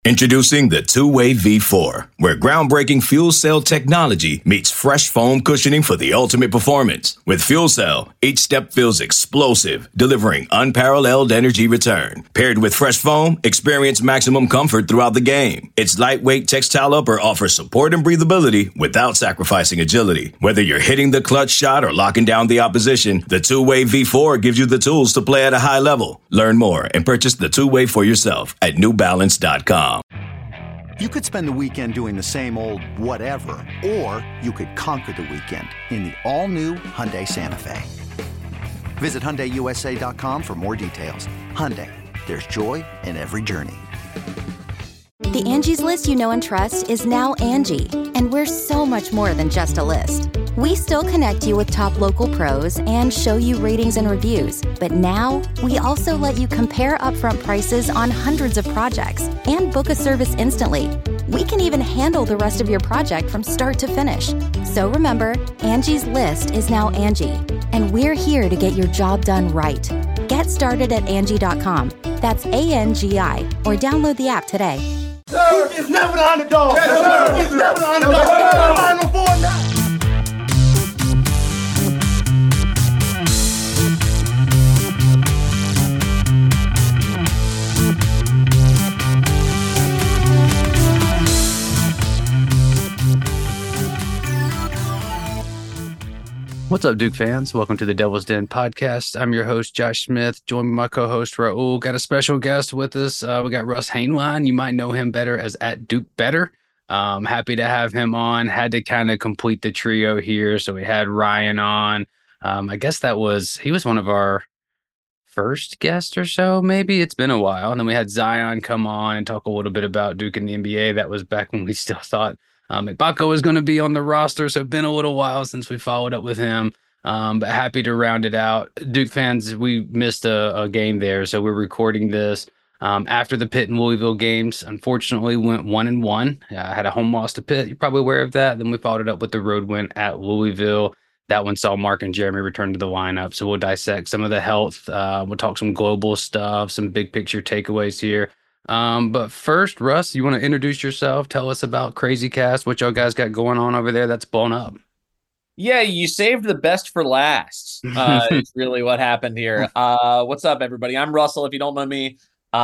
Introducing the Two-Way V4, where groundbreaking fuel cell technology meets fresh foam cushioning for the ultimate performance. With Fuel Cell, each step feels explosive, delivering unparalleled energy return. Paired with fresh foam, experience maximum comfort throughout the game. Its lightweight textile upper offers support and breathability without sacrificing agility. Whether you're hitting the clutch shot or locking down the opposition, the Two-Way V4 gives you the tools to play at a high level. Learn more and purchase the Two-Way for yourself at newbalance.com. You could spend the weekend doing the same old whatever, or you could conquer the weekend in the all-new Hyundai Santa Fe. Visit HyundaiUSA.com for more details. Hyundai, there's joy in every journey. The Angie's List you know and trust is now Angie, and we're so much more than just a list. We still connect you with top local pros and show you ratings and reviews, but now we also let you compare upfront prices on hundreds of projects and book a service instantly. We can even handle the rest of your project from start to finish. So remember, Angie's List is now Angie, and we're here to get your job done right. Get started at Angie.com. That's ANGI, or download the app today. Sir, it's never the underdog. Yes, sir. It's never the underdog. What's up, Duke fans? Welcome to the Devil's Den podcast. I'm your host, Josh Smith, joined by my co-host, Raul. Got a special guest with us. We got Russ Hainline. You might know him better as @DukeBetter. Happy to have him on. Had to kind of complete the trio here. So we had Ryan on. I guess he was one of our first guests or so, maybe. It's been a while. And then we had Zion come on and talk a little bit about Duke and the NBA. That was back when we still thought Ibaka was going to be on the roster, so it's been a little while since we followed up with him, but happy to round it out. Duke fans, we missed a game there, so we're recording this after the Pitt and Louisville games. Unfortunately, went 1-1. Had a home loss to Pitt. You're probably aware of that. Then we followed it up with the road win at Louisville. That one saw Mark and Jeremy return to the lineup, so we'll dissect some of the health. We'll talk some global stuff, some big picture takeaways here. But first, Russ, you want to introduce yourself? Tell us about Crazy Cast, what y'all guys got going on over there that's blown up. Yeah, you saved the best for last. It's really what happened here. What's up, everybody? I'm Russell. If you don't know me,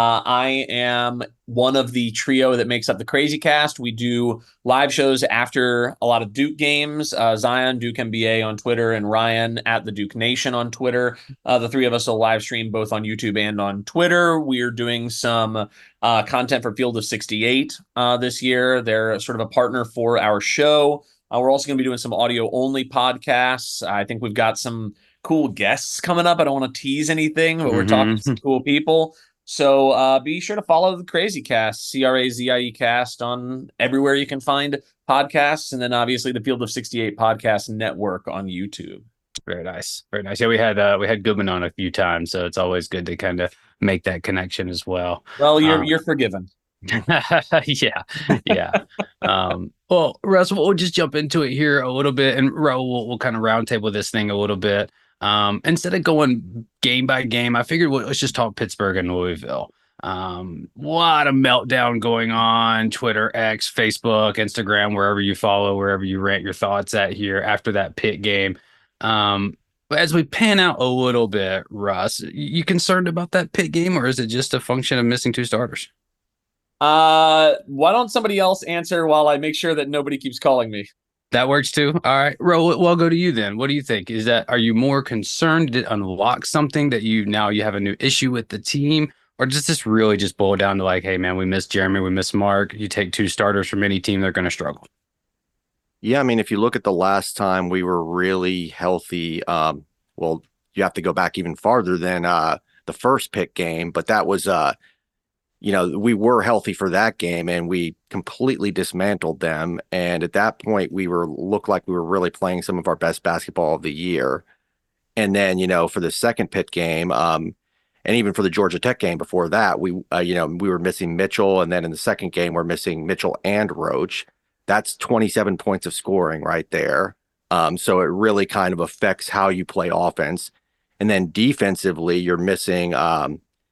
I am one of the trio that makes up the Crazy Cast. We do live shows after a lot of Duke games. Zion, Duke NBA on Twitter, and Ryan at the Duke Nation on Twitter. The three of us will live stream both on YouTube and on Twitter. We're doing some content for Field of 68 this year. They're sort of a partner for our show. We're also going to be doing some audio-only podcasts. I think we've got some cool guests coming up. I don't want to tease anything, but we're talking to some cool people. So be sure to follow the Crazy Cast, CRAZIE Cast, on everywhere you can find podcasts, and then obviously the Field of 68 Podcast Network on YouTube. Very nice. Very nice. Yeah, we had Goodman on a few times, so it's always good to kind of make that connection as well. Well, you're forgiven. Yeah. Well, Russ, we'll just jump into it here a little bit, and we'll kind of roundtable this thing a little bit. Instead of going game by game, I figured let's just talk Pittsburgh and Louisville. Lot of meltdown going on, Twitter, X, Facebook, Instagram, wherever you follow, wherever you rant your thoughts at here after that Pitt game. But as we pan out a little bit, Russ, you concerned about that Pitt game, or is it just a function of missing two starters? Why don't somebody else answer while I make sure that nobody keeps calling me? That works too. All right, Ro, we'll go to you then. What do you think? Are you more concerned? Did it unlock something that you have a new issue with the team? Or does this really just boil down to like, hey man, we miss Jeremy, we miss Mark. You take two starters from any team, they're going to struggle. Yeah, I mean, if you look at the last time we were really healthy, well, you have to go back even farther than the first Pitt game, but that was we were healthy for that game and we completely dismantled them. And at that point, looked like we were really playing some of our best basketball of the year. And then, for the second Pitt game, and even for the Georgia Tech game before that, we were missing Mitchell. And then in the second game, we're missing Mitchell and Roach. That's 27 points of scoring right there. So it really kind of affects how you play offense. And then defensively, you're missing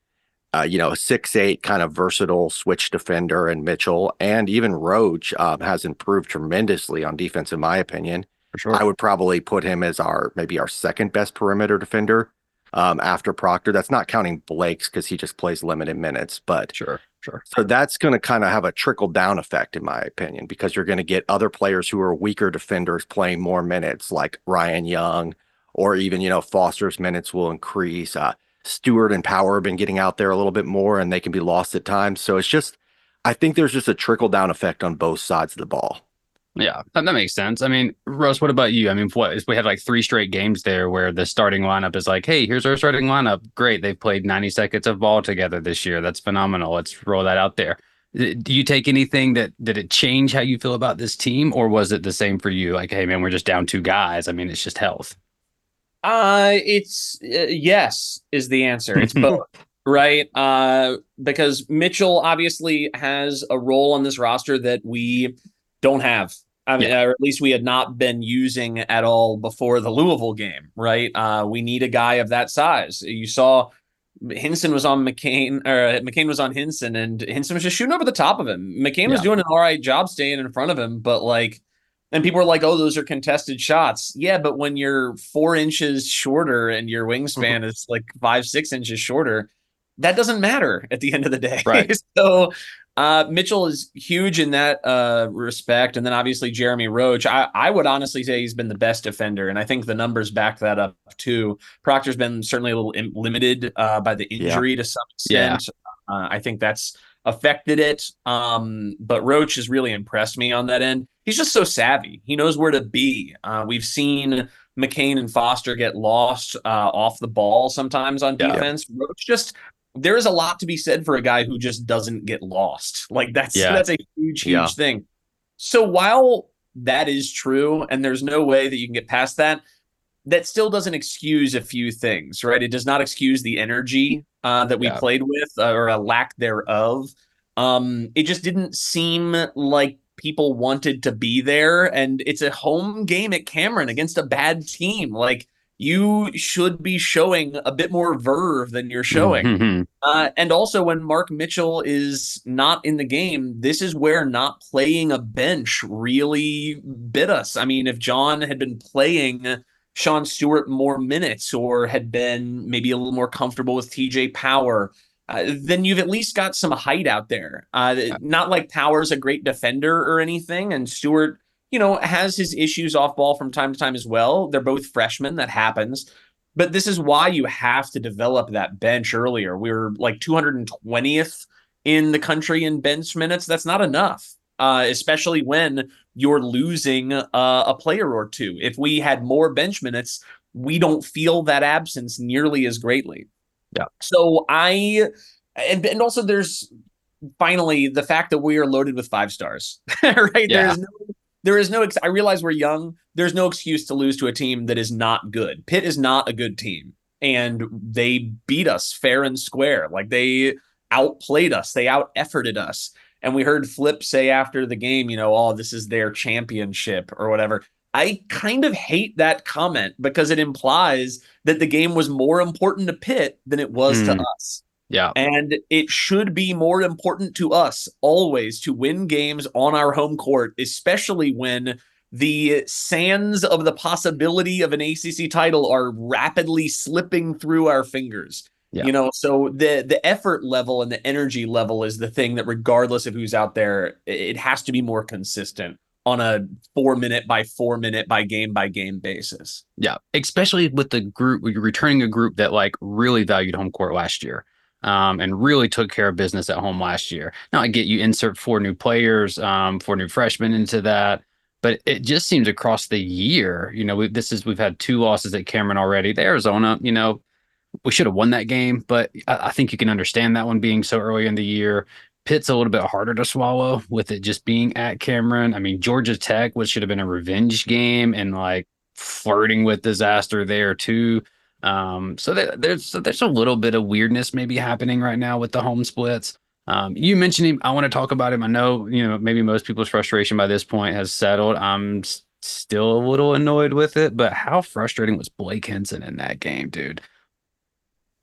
a 6'8" kind of versatile switch defender, and Mitchell and even Roach has improved tremendously on defense, in my opinion. For sure. I would probably put him as maybe our second best perimeter defender after Proctor. That's not counting Blake's because he just plays limited minutes. But Sure. So that's going to kind of have a trickle down effect, in my opinion, because you're going to get other players who are weaker defenders playing more minutes, like Ryan Young, or even, Foster's minutes will increase. Stewart and Power have been getting out there a little bit more, and they can be lost at times. So I think there's just a trickle down effect on both sides of the ball. Yeah, that makes sense. I mean, Russ, what about you? I mean, we have like 3 straight games there where the starting lineup is like, hey, here's our starting lineup. Great. They've played 90 seconds of ball together this year. That's phenomenal. Let's roll that out there. Do you take anything did it change how you feel about this team, or was it the same for you? Like, hey, man, we're just down 2 guys. I mean, it's just health. It's yes is the answer. It's both. Right? Because Mitchell obviously has a role on this roster that we don't have. I mean, or at least we had not been using at all before the Louisville game, right? We need a guy of that size. You saw Hinson was on McCain, or McCain was on Hinson, and Hinson was just shooting over the top of him. McCain was doing an all right job staying in front of him, but and people were like, oh, those are contested shots. Yeah, but when you're 4 inches shorter and your wingspan is like 5-6 inches shorter, that doesn't matter at the end of the day. Right. So Mitchell is huge in that respect. And then obviously Jeremy Roach, I would honestly say he's been the best defender. And I think the numbers back that up too. Proctor's been certainly a little limited by the injury to some extent. Yeah. I think that's affected it. But Roach has really impressed me on that end. He's just so savvy. He knows where to be. We've seen McCain and Foster get lost off the ball sometimes on defense. Yeah. Roach there is a lot to be said for a guy who just doesn't get lost. Like that's a huge thing. So while that is true, and there's no way that you can get past that, that still doesn't excuse a few things, right? It does not excuse the energy that we played with or a lack thereof. It just didn't seem like people wanted to be there, and it's a home game at Cameron against a bad team. Like, you should be showing a bit more verve than you're showing. Mm-hmm. And also when Mark Mitchell is not in the game, this is where not playing a bench really bit us. I mean, if John had been playing Sean Stewart more minutes, or had been maybe a little more comfortable with TJ Power, then you've at least got some height out there. Not like Power's a great defender or anything, and Stewart, has his issues off ball from time to time as well. They're both freshmen. That happens. But this is why you have to develop that bench earlier. We were like 220th in the country in bench minutes. That's not enough, especially when you're losing a player or two. If we had more bench minutes, we don't feel that absence nearly as greatly. Yeah. So and also there's finally the fact that we are loaded with 5 stars, right? Yeah. There is no, I realize we're young. There's no excuse to lose to a team that is not good. Pitt is not a good team, and they beat us fair and square. Like, they outplayed us. They out-efforted us. And we heard Flip say after the game, this is their championship or whatever. I kind of hate that comment because it implies that the game was more important to Pitt than it was to us. Yeah. And it should be more important to us always to win games on our home court, especially when the sands of the possibility of an ACC title are rapidly slipping through our fingers. Yeah. So the effort level and the energy level is the thing that, regardless of who's out there, it has to be more consistent on a 4-minute by 4-minute by game basis. Yeah. Especially with the group, returning a group that really valued home court last year. And really took care of business at home last year. Now, I get you insert 4 new players, 4 new freshmen into that, but it just seems across the year, we've had 2 losses at Cameron already. The Arizona, we should have won that game, but I think you can understand that one being so early in the year. Pitt's a little bit harder to swallow with it just being at Cameron. I mean, Georgia Tech, which should have been a revenge game, and flirting with disaster there too. So there's a little bit of weirdness maybe happening right now with the home splits. You mentioned him. I want to talk about him. I know, maybe most people's frustration by this point has settled. I'm still a little annoyed with it, but how frustrating was Blake Hinson in that game, dude?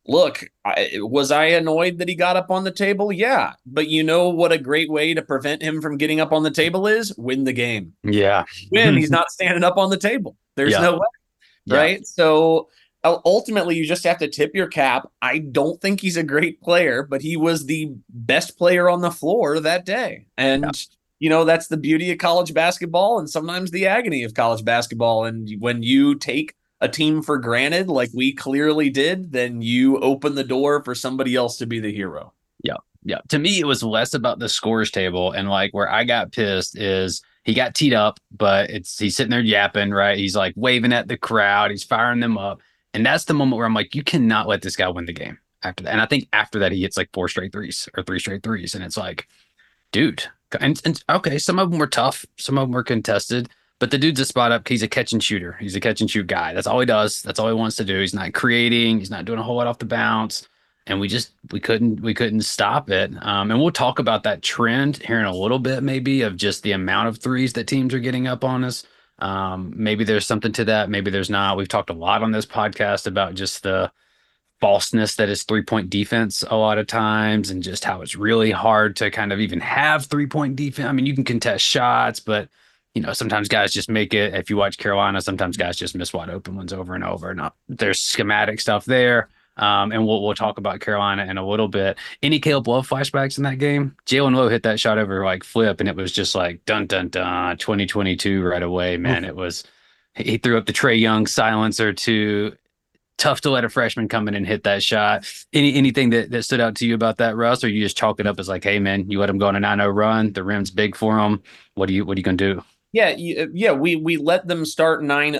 look, was I annoyed that he got up on the table? Yeah. But you know what a great way to prevent him from getting up on the table is? Win the game. Yeah. Win. He's not standing up on the table. There's Yeah. no way. Yeah. Right. So ultimately, you just have to tip your cap. I don't think he's a great player, but he was the best player on the floor that day. And, that's the beauty of college basketball and sometimes the agony of college basketball. And when you take a team for granted, like we clearly did, then you open the door for somebody else to be the hero. Yeah. Yeah. To me, it was less about the scores table. And like where I got pissed is he got teed up, but he's sitting there yapping, right? He's like waving at the crowd. He's firing them up. And that's the moment where I'm like, you cannot let this guy win the game after that. And I think after that, he hits like 4 straight threes or 3 straight threes. And it's like, dude, and okay, some of them were tough. Some of them were contested. But the dude's a spot up. He's a catch and shooter. He's a catch and shoot guy. That's all he does. That's all he wants to do. He's not creating. He's not doing a whole lot off the bounce. And we couldn't stop it. And we'll talk about that trend here in a little bit, maybe, of just the amount of threes that teams are getting up on us. Maybe there's something to that. Maybe there's not. We've talked a lot on this podcast about just the falseness that is 3-point defense a lot of times, and just how it's really hard to kind of even have 3-point defense. I mean, you can contest shots, but sometimes guys just make it. If you watch Carolina, sometimes guys just miss wide open ones over and over. Now, there's schematic stuff there. And we'll talk about Carolina in a little bit. Any Caleb Love flashbacks in that game? Jalen Lowe hit that shot over like flip, and it was just like dun dun dun 2022 right away, man. It was, he threw up the Trae Young silencer too. Tough to let a freshman come in and hit that shot. Anything that stood out to you about that, Russ, or you just chalk it up as like, hey man, you let him go on a 9-0 run, the rim's big for him. What are you gonna do? Yeah, we let them start 9-0,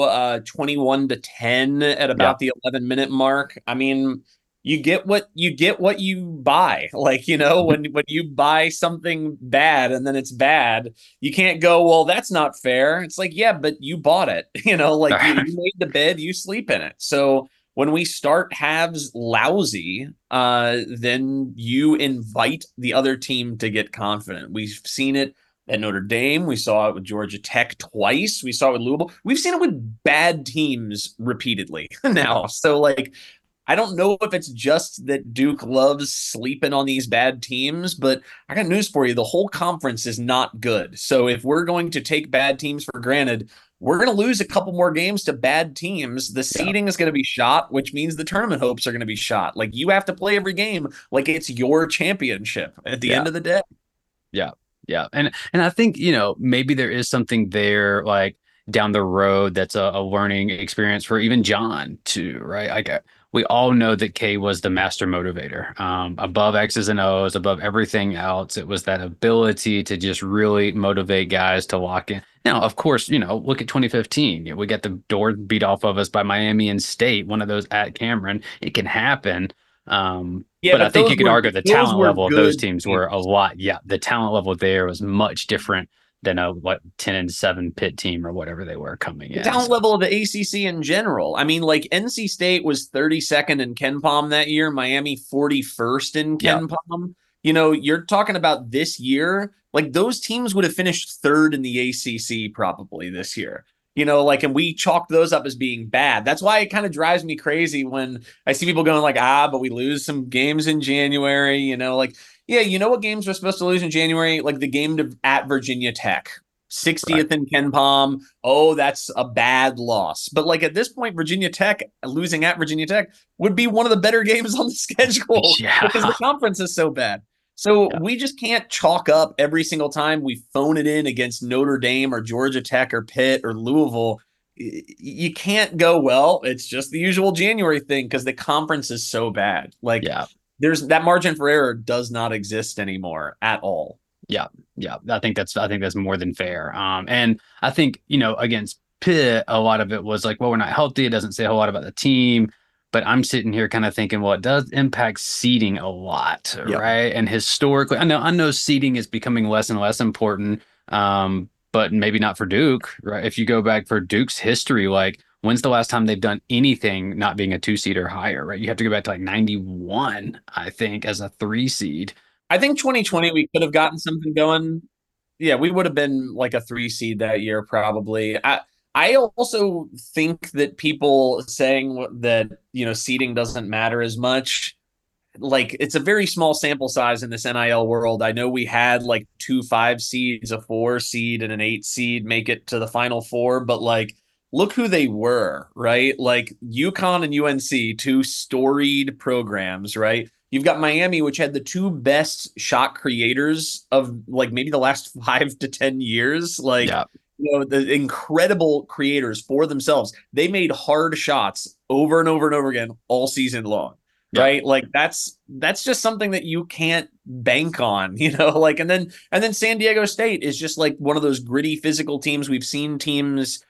21-10 at about the 11-minute mark. I mean, you get what you buy. Like, when you buy something bad and then it's bad, you can't go, well, that's not fair. It's like, yeah, but you bought it. You made the bed, you sleep in it. So when we start halves lousy, then you invite the other team to get confident. We've seen it at Notre Dame. We saw it with Georgia Tech twice. We saw it with Louisville. We've seen it with bad teams repeatedly now. So, I don't know if it's just that Duke loves sleeping on these bad teams, but I got news for you. The whole conference is not good. So if we're going to take bad teams for granted, we're going to lose a couple more games to bad teams. The seeding is going to be shot, which means the tournament hopes are going to be shot. Like, you have to play every game like it's your championship at the end of the day. Yeah. Yeah. And I think, maybe there is something there, like down the road, that's a learning experience for even John too, right? We all know that K was the master motivator, above X's and O's, above everything else. It was that ability to just really motivate guys to lock in. Now, of course, look at 2015. We got the door beat off of us by Miami and State, one of those at Cameron. It can happen. But I think you could argue the talent level of those teams were a lot. Yeah, the talent level there was much different than a 10-7 Pitt team or whatever they were coming in. The talent level of the ACC in general. I mean, like, NC State was 32nd in KenPom that year. Miami 41st in KenPom. You're talking about this year. Like, those teams would have finished 3rd in the ACC probably this year. And we chalk those up as being bad. That's why it kind of drives me crazy when I see people going like, but we lose some games in January, yeah, what games we're supposed to lose in January? Like the game at Virginia Tech, 60th in KenPom. Oh, that's a bad loss. But like at this point, Virginia Tech losing at Virginia Tech would be one of the better games on the schedule because the conference is so bad. So we just can't chalk up every single time we phone it in against Notre Dame or Georgia Tech or Pitt or Louisville. You can't go, well, it's just the usual January thing because the conference is so bad. Like, there's that margin for error does not exist anymore at all. Yeah. I think that's more than fair. And I think, against Pitt, a lot of it was like, well, we're not healthy. It doesn't say a whole lot about the team. But I'm sitting here kind of thinking, well, it does impact seeding a lot, right? And historically, I know seeding is becoming less and less important, but maybe not for Duke, right? If you go back for Duke's history, like, when's the last time they've done anything not being a 2 seed or higher, right? You have to go back to like 91, I think, as a 3 seed. I think 2020, we could have gotten something going. Yeah, we would have been like a 3 seed that year, probably. I also think that people saying that, seeding doesn't matter as much, like it's a very small sample size in this NIL world. I know we had like 2 5 seeds, a 4 seed, and an 8 seed make it to the final four, but like look who they were, right? Like UConn and UNC, two storied programs, right? You've got Miami, which had the two best shot creators of like maybe the last 5 to 10 years. Like, Yeah. The incredible creators for themselves. They made hard shots over and over and over again all season long. Yeah. Right. Like that's just something that you can't bank on, like, and then San Diego State is just like one of those gritty physical teams. We've seen teams,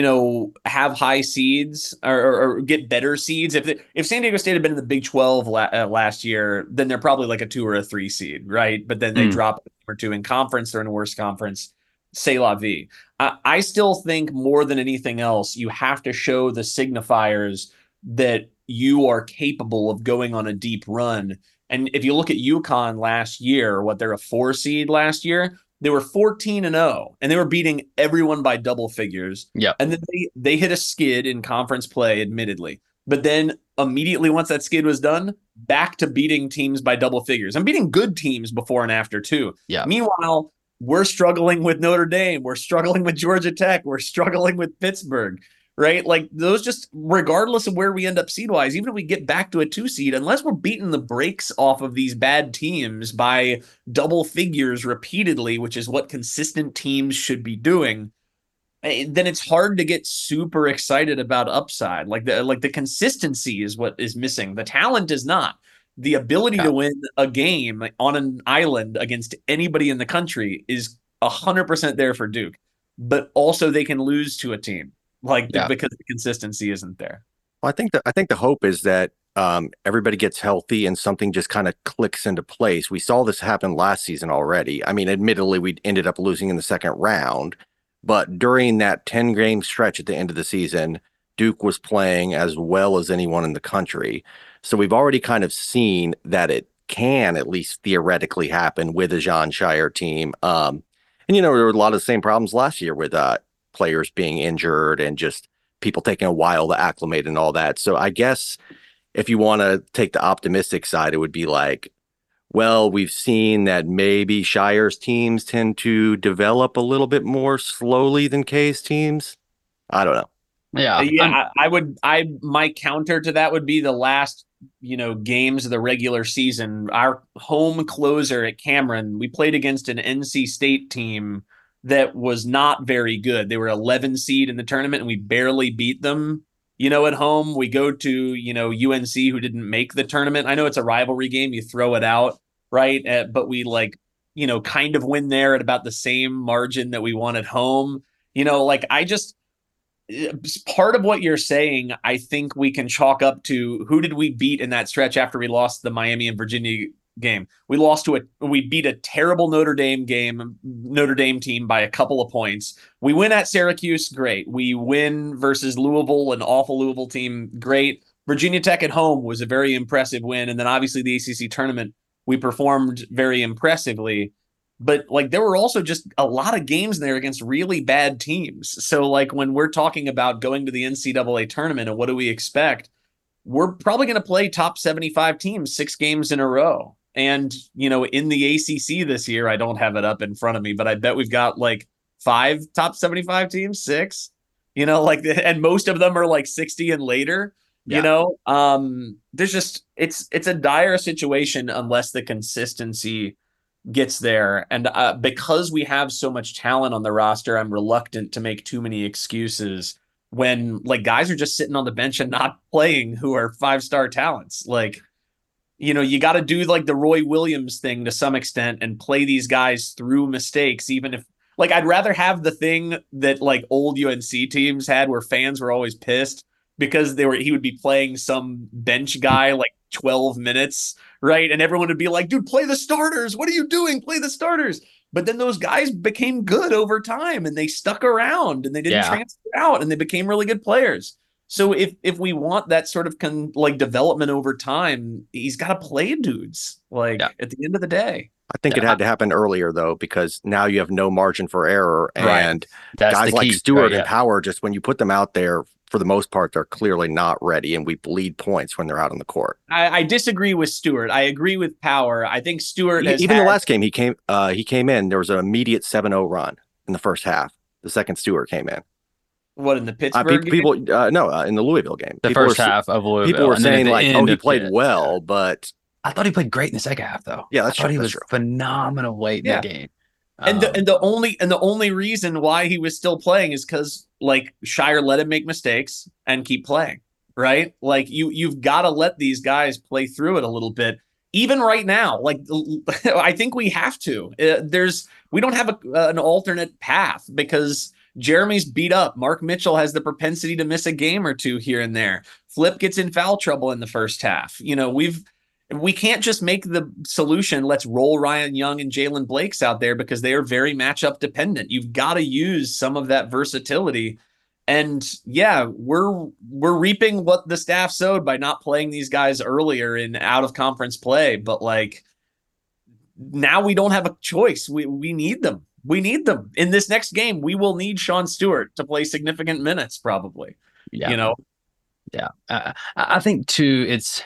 have high seeds or get better seeds. If San Diego State had been in the Big 12 last year, then they're probably like a 2 or a 3 seed. Right. But then they drop a team or two in conference. They're in a worse conference. C'est la vie. I still think more than anything else, you have to show the signifiers that you are capable of going on a deep run. And if you look at UConn last year, they're a 4 seed last year, they were 14-0 and they were beating everyone by double figures. Yeah. And then they hit a skid in conference play, admittedly. But then immediately once that skid was done, back to beating teams by double figures and beating good teams before and after too. Yeah. Meanwhile, we're struggling with Notre Dame. We're struggling with Georgia Tech. We're struggling with Pittsburgh. Right? Like those, just regardless of where we end up seed-wise, even if we get back to a 2 seed, unless we're beating the brakes off of these bad teams by double figures repeatedly, which is what consistent teams should be doing, then it's hard to get super excited about upside. Like the consistency is what is missing. The talent is not. The ability to win a game on an island against anybody in the country is 100% there for Duke, but also they can lose to a team. Because the consistency isn't there. Well, I think the hope is that everybody gets healthy and something just kind of clicks into place. We saw this happen last season already. I mean, admittedly, we ended up losing in the second round, but during that 10-game stretch at the end of the season, Duke was playing as well as anyone in the country. So we've already kind of seen that it can at least theoretically happen with a Jon Scheyer team. And there were a lot of the same problems last year with players being injured and just people taking a while to acclimate and all that. So I guess if you want to take the optimistic side, it would be like, well, we've seen that maybe Scheyer's teams tend to develop a little bit more slowly than K's teams. I don't know. Yeah. My counter to that would be the last, games of the regular season. Our home closer at Cameron, we played against an NC State team that was not very good. They were 11 seed in the tournament and we barely beat them, at home. We go to, UNC, who didn't make the tournament. I know it's a rivalry game. You throw it out, right? But we kind of win there at about the same margin that we won at home. Part of what you're saying, I think we can chalk up to who did we beat in that stretch after we lost the Miami and Virginia game. We beat a terrible Notre Dame team by a couple of points. We win at Syracuse, great. We win versus Louisville, an awful Louisville team, great. Virginia Tech at home was a very impressive win. And then obviously the ACC tournament, we performed very impressively. But there were also just a lot of games there against really bad teams. So when we're talking about going to the NCAA tournament and what do we expect, we're probably going to play top 75 teams 6 games in a row. And, in the ACC this year, I don't have it up in front of me, but I bet we've got 5 top 75 teams, 6, and most of them are 60 and later, there's just, it's a dire situation unless the consistency gets there. And because we have so much talent on the roster, I'm reluctant to make too many excuses when guys are just sitting on the bench and not playing who are 5-star talents. You got to do the Roy Williams thing to some extent and play these guys through mistakes, even if I'd rather have the thing that old UNC teams had where fans were always pissed because he would be playing some bench guy 12 minutes, right? And everyone would be like, dude, play the starters. What are you doing? Play the starters. But then those guys became good over time and they stuck around and they didn't transfer out and they became really good players. So if we want that sort of development over time, he's got to play dudes at the end of the day. I think it had to happen earlier, though, because now you have no margin for error. And That's guys the like key. Stewart and Power, just when you put them out there, for the most part, they're clearly not ready, and we bleed points when they're out on the court. I disagree with Stewart. I agree with Power. I think Stewart has even the last game he came in. There was an immediate 7-0 run in the first half. The second Stewart came in. What, in the Pittsburgh game? In the Louisville game. The first half of Louisville. People were saying like, "Oh, he played well," but I thought he played great in the second half, though. Yeah, I thought he was phenomenal late in the game. And the only reason why he was still playing is because like Shire let him make mistakes and keep playing, right? Like you've got to let these guys play through it a little bit. Even right now, like I think we have to. We don't have an alternate path because Jeremy's beat up. Mark Mitchell has the propensity to miss a game or two here and there. Flip gets in foul trouble in the first half. You know, we can't just make the solution, let's roll Ryan Young and Jalen Blakes out there because they are very matchup dependent. You've got to use some of that versatility. And yeah, we're reaping what the staff sowed by not playing these guys earlier in out of conference play. But like now we don't have a choice. We need them. We need them in this next game. We will need Sean Stewart to play significant minutes, probably. Yeah. You know? Yeah. I think too,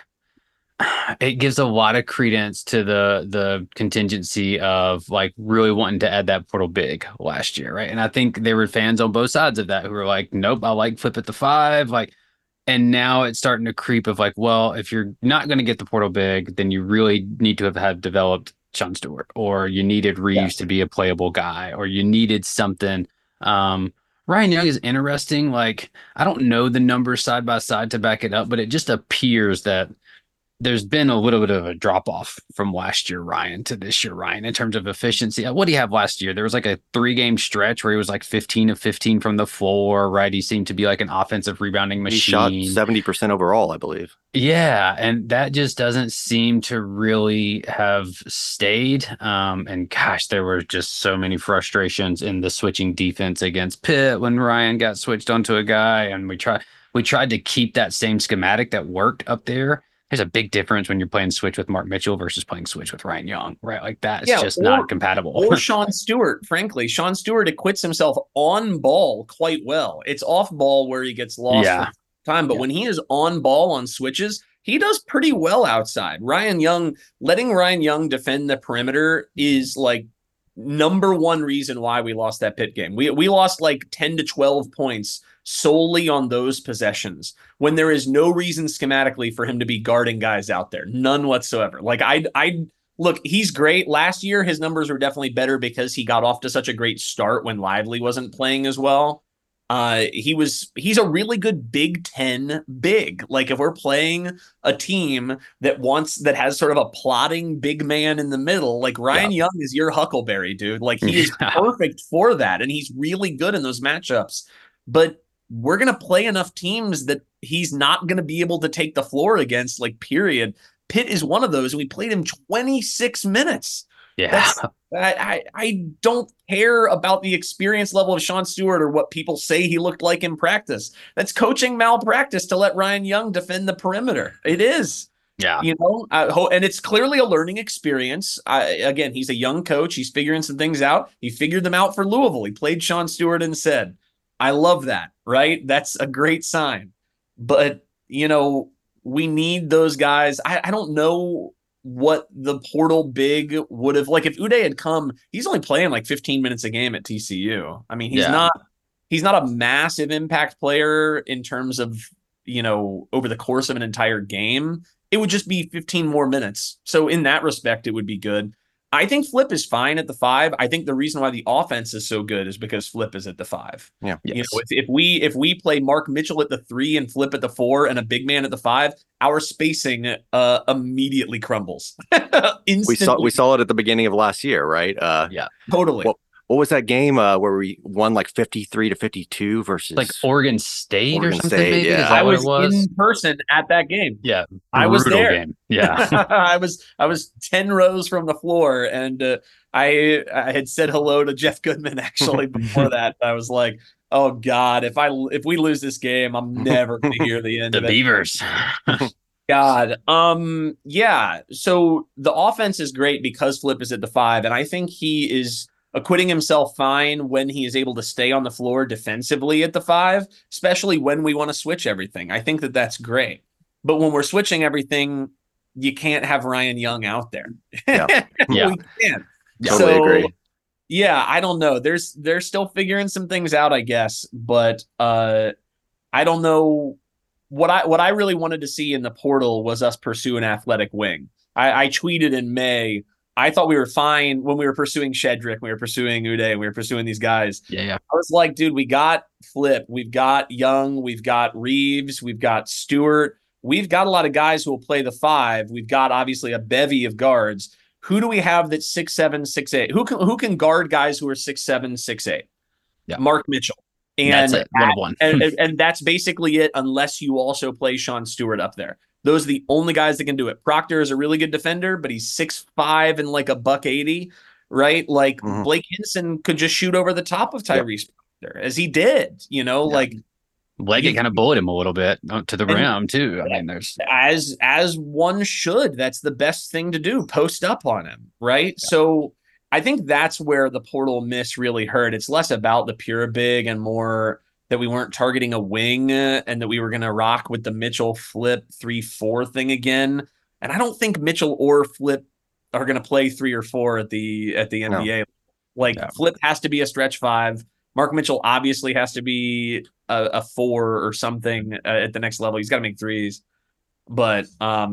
it gives a lot of credence to the contingency of like really wanting to add that portal big last year, right? And I think there were fans on both sides of that who were like, nope, I like Flip at the 5, like, and now it's starting to creep of like, well, if you're not going to get the portal big, then you really need to have developed Sean Stewart, or you needed Reeves to be a playable guy, or you needed something. Ryan Young is interesting. Like, I don't know the numbers side by side to back it up, but it just appears that there's been a little bit of a drop off from last year Ryan to this year Ryan in terms of efficiency. What did he have last year? There was like a 3-game stretch where he was like 15 of 15 from the floor, right? He seemed to be like an offensive rebounding machine. He shot 70% overall, I believe. Yeah, and that just doesn't seem to really have stayed. And gosh, there were just so many frustrations in the switching defense against Pitt when Ryan got switched onto a guy, and we tried to keep that same schematic that worked up there. There's a big difference when you're playing switch with Mark Mitchell versus playing switch with Ryan Young, right? Like that's just not compatible. Or Sean Stewart, frankly. Sean Stewart acquits himself on ball quite well. It's off ball where he gets lost for time, but when he is on ball on switches, he does pretty well outside. Letting Ryan Young defend the perimeter is like number one reason why we lost that Pitt game. We lost like 10 to 12 points solely on those possessions when there is no reason schematically for him to be guarding guys out there. None whatsoever. Like I look, he's great. Last year, his numbers were definitely better because he got off to such a great start when Lively wasn't playing as well. He's a really good Big Ten big. Like if we're playing a team that has sort of a plotting big man in the middle, like Ryan Young is your Huckleberry, dude. Like he is perfect for that. And he's really good in those matchups, but we're going to play enough teams that he's not going to be able to take the floor against, like, period. Pitt is one of those, and we played him 26 minutes. Yeah. I don't care about the experience level of Sean Stewart or what people say he looked like in practice. That's coaching malpractice to let Ryan Young defend the perimeter. It is. Yeah. You know, and it's clearly a learning experience. Again, he's a young coach. He's figuring some things out. He figured them out for Louisville. He played Sean Stewart and said, I love that, right? That's a great sign. But, you know, we need those guys. I don't know what the portal big would have, like if Uday had come, he's only playing like 15 minutes a game at TCU. I mean, he's not a massive impact player in terms of, you know, over the course of an entire game. It would just be 15 more minutes. So in that respect, it would be good. I think Flip is fine at the 5. I think the reason why the offense is so good is because Flip is at the 5. Yeah. You know, if we play Mark Mitchell at the 3 and Flip at the 4 and a big man at the 5, our spacing immediately crumbles. Instantly. We saw it at the beginning of last year, right? Yeah, totally. What was that game where we won like 53-52 versus like Oregon State or something? State, maybe yeah. I was in person at that game. Yeah, I was there. Game. Yeah, I was 10 rows from the floor, and I had said hello to Jeff Goodman actually before that. I was like, oh God, if we lose this game, I'm never going to hear the end the of it. Beavers. God. Yeah. So the offense is great because Flip is at the 5, and I think he is acquitting himself fine when he is able to stay on the floor defensively at the 5, especially when we want to switch everything. I think that that's great. But when we're switching everything, you can't have Ryan Young out there. Yeah. Yeah. We can't. Totally agree. Yeah, I don't know. They're still figuring some things out, I guess, but I don't know. What I really wanted to see in the portal was us pursue an athletic wing. I tweeted in May, I thought we were fine when we were pursuing Shedrick, we were pursuing Uday, we were pursuing these guys. Yeah. I was like, dude, we got Flip, we've got Young, we've got Reeves, we've got Stewart. We've got a lot of guys who will play the 5. We've got obviously a bevy of guards. Who do we have that's 6'7", 6'8"? Who can guard guys who are 6'7", 6'8"? Yeah. Mark Mitchell. And that's it. One of one. and that's basically it, unless you also play Sean Stewart up there. Those are the only guys that can do it. Proctor is a really good defender, but he's 6'5" and like $180, right? Like Blake Hinson could just shoot over the top of Tyrese Proctor, as he did, like Leggett kind of bullied him a little bit to the rim too. I mean, there's as one should. That's the best thing to do. Post up on him, right? Yeah. So I think that's where the portal miss really hurt. It's less about the pure big and more that we weren't targeting a wing and that we were going to rock with the Mitchell Flip 3-4 thing again. And I don't think Mitchell or Flip are going to play 3 or 4 at the NBA. Flip has to be a stretch 5. Mark Mitchell obviously has to be a 4 or something at the next level. He's got to make threes. But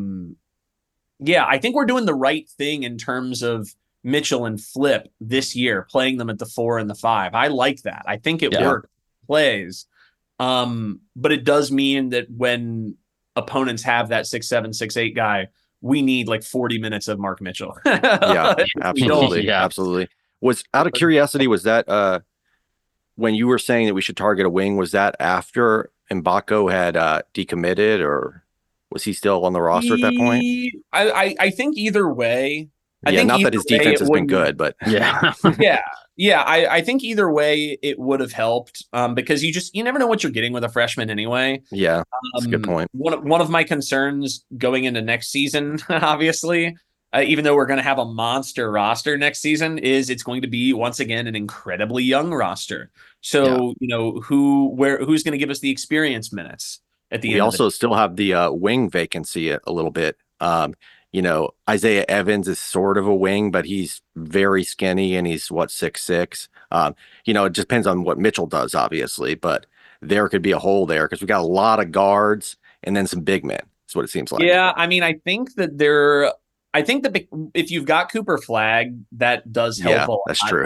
yeah, I think we're doing the right thing in terms of Mitchell and Flip this year, playing them at the 4 and the 5. I like that. I think it works, plays. But it does mean that when opponents have that 6'7", 6'8" guy, we need like 40 minutes of Mark Mitchell. Yeah, absolutely. Yeah. Absolutely. Was out of curiosity, was that when you were saying that we should target a wing, was that after Mbako had decommitted, or was he still on the roster at that point? I think either way. I think not that his defense has been good, but yeah. I think either way it would have helped because you never know what you're getting with a freshman anyway. Yeah, that's a good point. One of my concerns going into next season, obviously, even though we're going to have a monster roster next season, is it's going to be once again an incredibly young roster. So who's going to give us the experience minutes at the end? We also still have the wing vacancy a little bit. Isaiah Evans is sort of a wing, but he's very skinny and he's 6'6". It just depends on what Mitchell does, obviously, but there could be a hole there because we got a lot of guards and then some big men. That's what it seems like. Yeah, I mean, I think that if you've got Cooper Flagg, that does help a lot. That's true.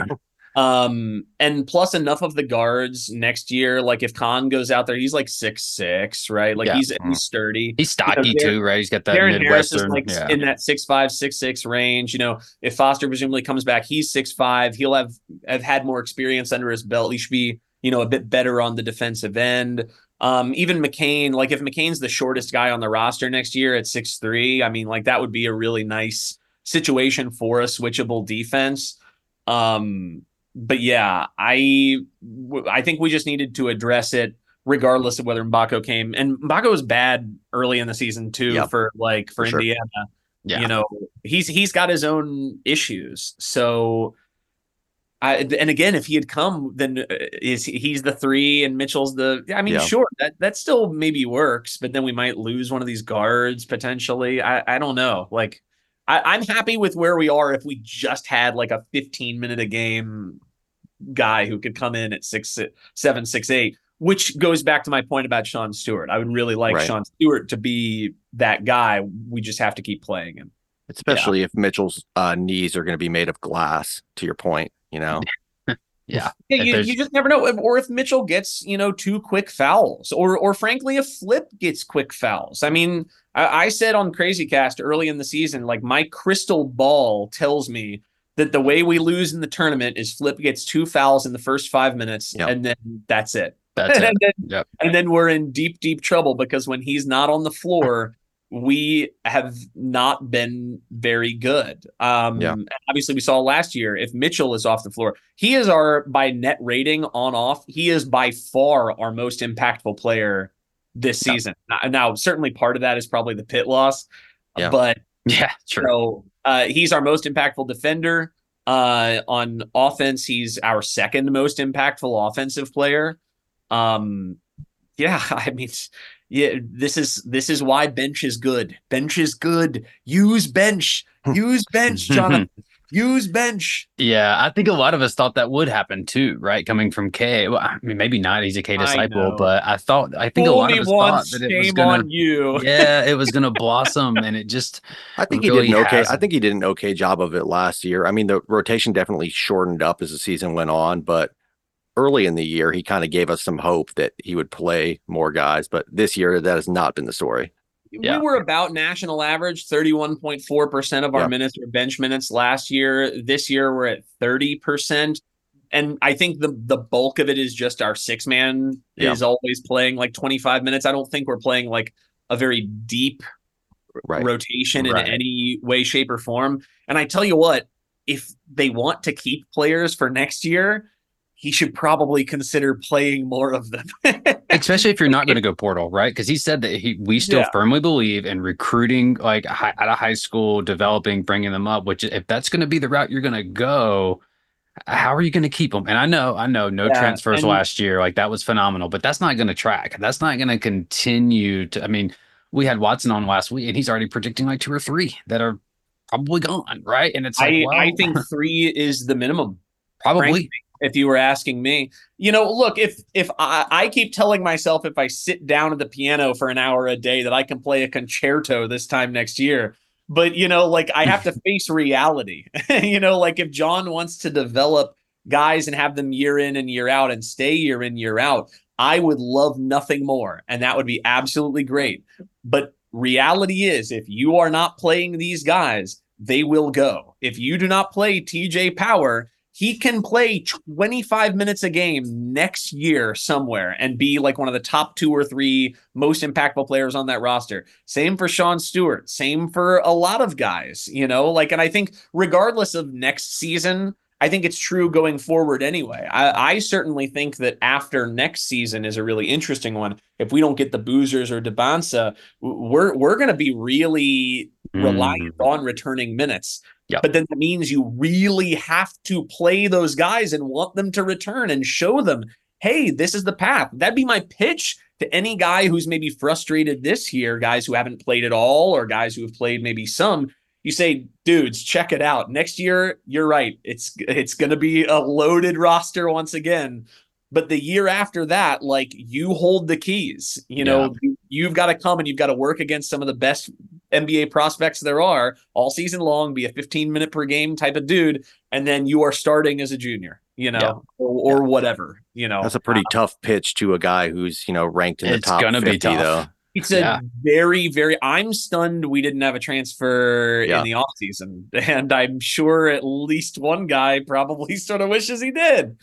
And plus enough of the guards next year, like if Khan goes out there, he's like 6'6", right? Like he's sturdy. He's stocky too, right? He's got that Darren Midwestern. Harris is in that 6'5", 6'6" range. If Foster presumably comes back, he's 6'5". He'll have had more experience under his belt. He should be, a bit better on the defensive end. Even McCain, like if McCain's the shortest guy on the roster next year at 6'3", I mean, like that would be a really nice situation for a switchable defense. But yeah, I think we just needed to address it regardless of whether Mbako came. And Mbako was bad early in the season too for Indiana. Yeah. He's got his own issues. So and again, if he had come, then he's the 3 and Mitchell's sure, that still maybe works, but then we might lose one of these guards potentially. I don't know. Like I'm happy with where we are if we just had like a 15-minute a game guy who could come in at 6'7", 6'8", which goes back to my point about Sean Stewart. I would really like Sean Stewart to be that guy. We just have to keep playing him. Especially if Mitchell's knees are going to be made of glass, to your point, Yeah. You just never know. Or if Mitchell gets, 2 quick fouls or frankly, if Flip gets quick fouls. I mean, I said on Crazy Cast early in the season, like my crystal ball tells me that the way we lose in the tournament is Flip gets 2 fouls in the first 5 minutes and then that's it. And then we're in deep, deep trouble because when he's not on the floor, we have not been very good. And obviously we saw last year, if Mitchell is off the floor, he is by net rating on off, he is by far our most impactful player this season. Now, certainly part of that is probably the Pitt loss, Yeah. but Yeah, sure. so he's our most impactful defender. On offense, he's our second most impactful offensive player. Yeah, I mean, yeah, this is why bench is good. Bench is good. Use bench, Jonathan. Use bench. Yeah, I think a lot of us thought that would happen too, right? Coming from K. Well, I mean, maybe not. He's a K I disciple, know. but I think a Fool lot me of us once, thought that it was shame gonna. on you. Yeah, it was gonna blossom, and it just. I think really he did an okay. I hasn't. think he did an okay job of it last year. I mean, the rotation definitely shortened up as the season went on, but early in the year, he kind of gave us some hope that he would play more guys. But this year, that has not been the story. Yeah. We were about national average, 31.4% of our Yeah. minutes were bench minutes last year. This year, we're at 30%. And I think the bulk of it is just our six-man is always playing like 25 minutes. I don't think we're playing like a very deep Right. rotation in Right. any way, shape, or form. And I tell you what, if they want to keep players for next year, he should probably consider playing more of them. Especially if you're not going to go portal, right? Because he said that we still Yeah. firmly believe in recruiting, like out of high school, developing, bringing them up. Which, if that's going to be the route you're going to go, how are you going to keep them? And I know, no Yeah, transfers and- last year, like that was phenomenal, but that's not going to track. That's not going to continue to. I mean, we had Watson on last week, and he's already predicting like 2 or 3 that are probably gone, right? And it's like, I well, think 3 is the minimum. probably. frankly, if you were asking me, look, if I keep telling myself if I sit down at the piano for an hour a day that I can play a concerto this time next year, but like I have to face reality. Like if John wants to develop guys and have them year in and year out and stay year in, year out, I would love nothing more. And that would be absolutely great. But reality is, if you are not playing these guys, they will go. If you do not play TJ Power, he can play 25 minutes a game next year somewhere and be like one of the top 2 or 3 most impactful players on that roster. Same for Sean Stewart. Same for a lot of guys, and I think regardless of next season, I think it's true going forward anyway. I certainly think that after next season is a really interesting one. If we don't get the Boozers or DeBansa, we're going to be really reliant on returning minutes. Yep. But then that means you really have to play those guys and want them to return and show them, hey, this is the path. That'd be my pitch to any guy who's maybe frustrated this year, guys who haven't played at all or guys who have played maybe some. You say, dudes, check it out. Next year, you're right. It's going to be a loaded roster once again. But the year after that, like, you hold the keys. You've got to come and you've got to work against some of the best NBA prospects there are all season long, be a 15-minute per game type of dude, and then you are starting as a junior, or whatever. That's a pretty tough pitch to a guy who's ranked in the It's top gonna 50, be tough. though. It's a very, very. I'm stunned we didn't have a transfer Yeah. in the offseason. And I'm sure at least one guy probably sort of wishes he did.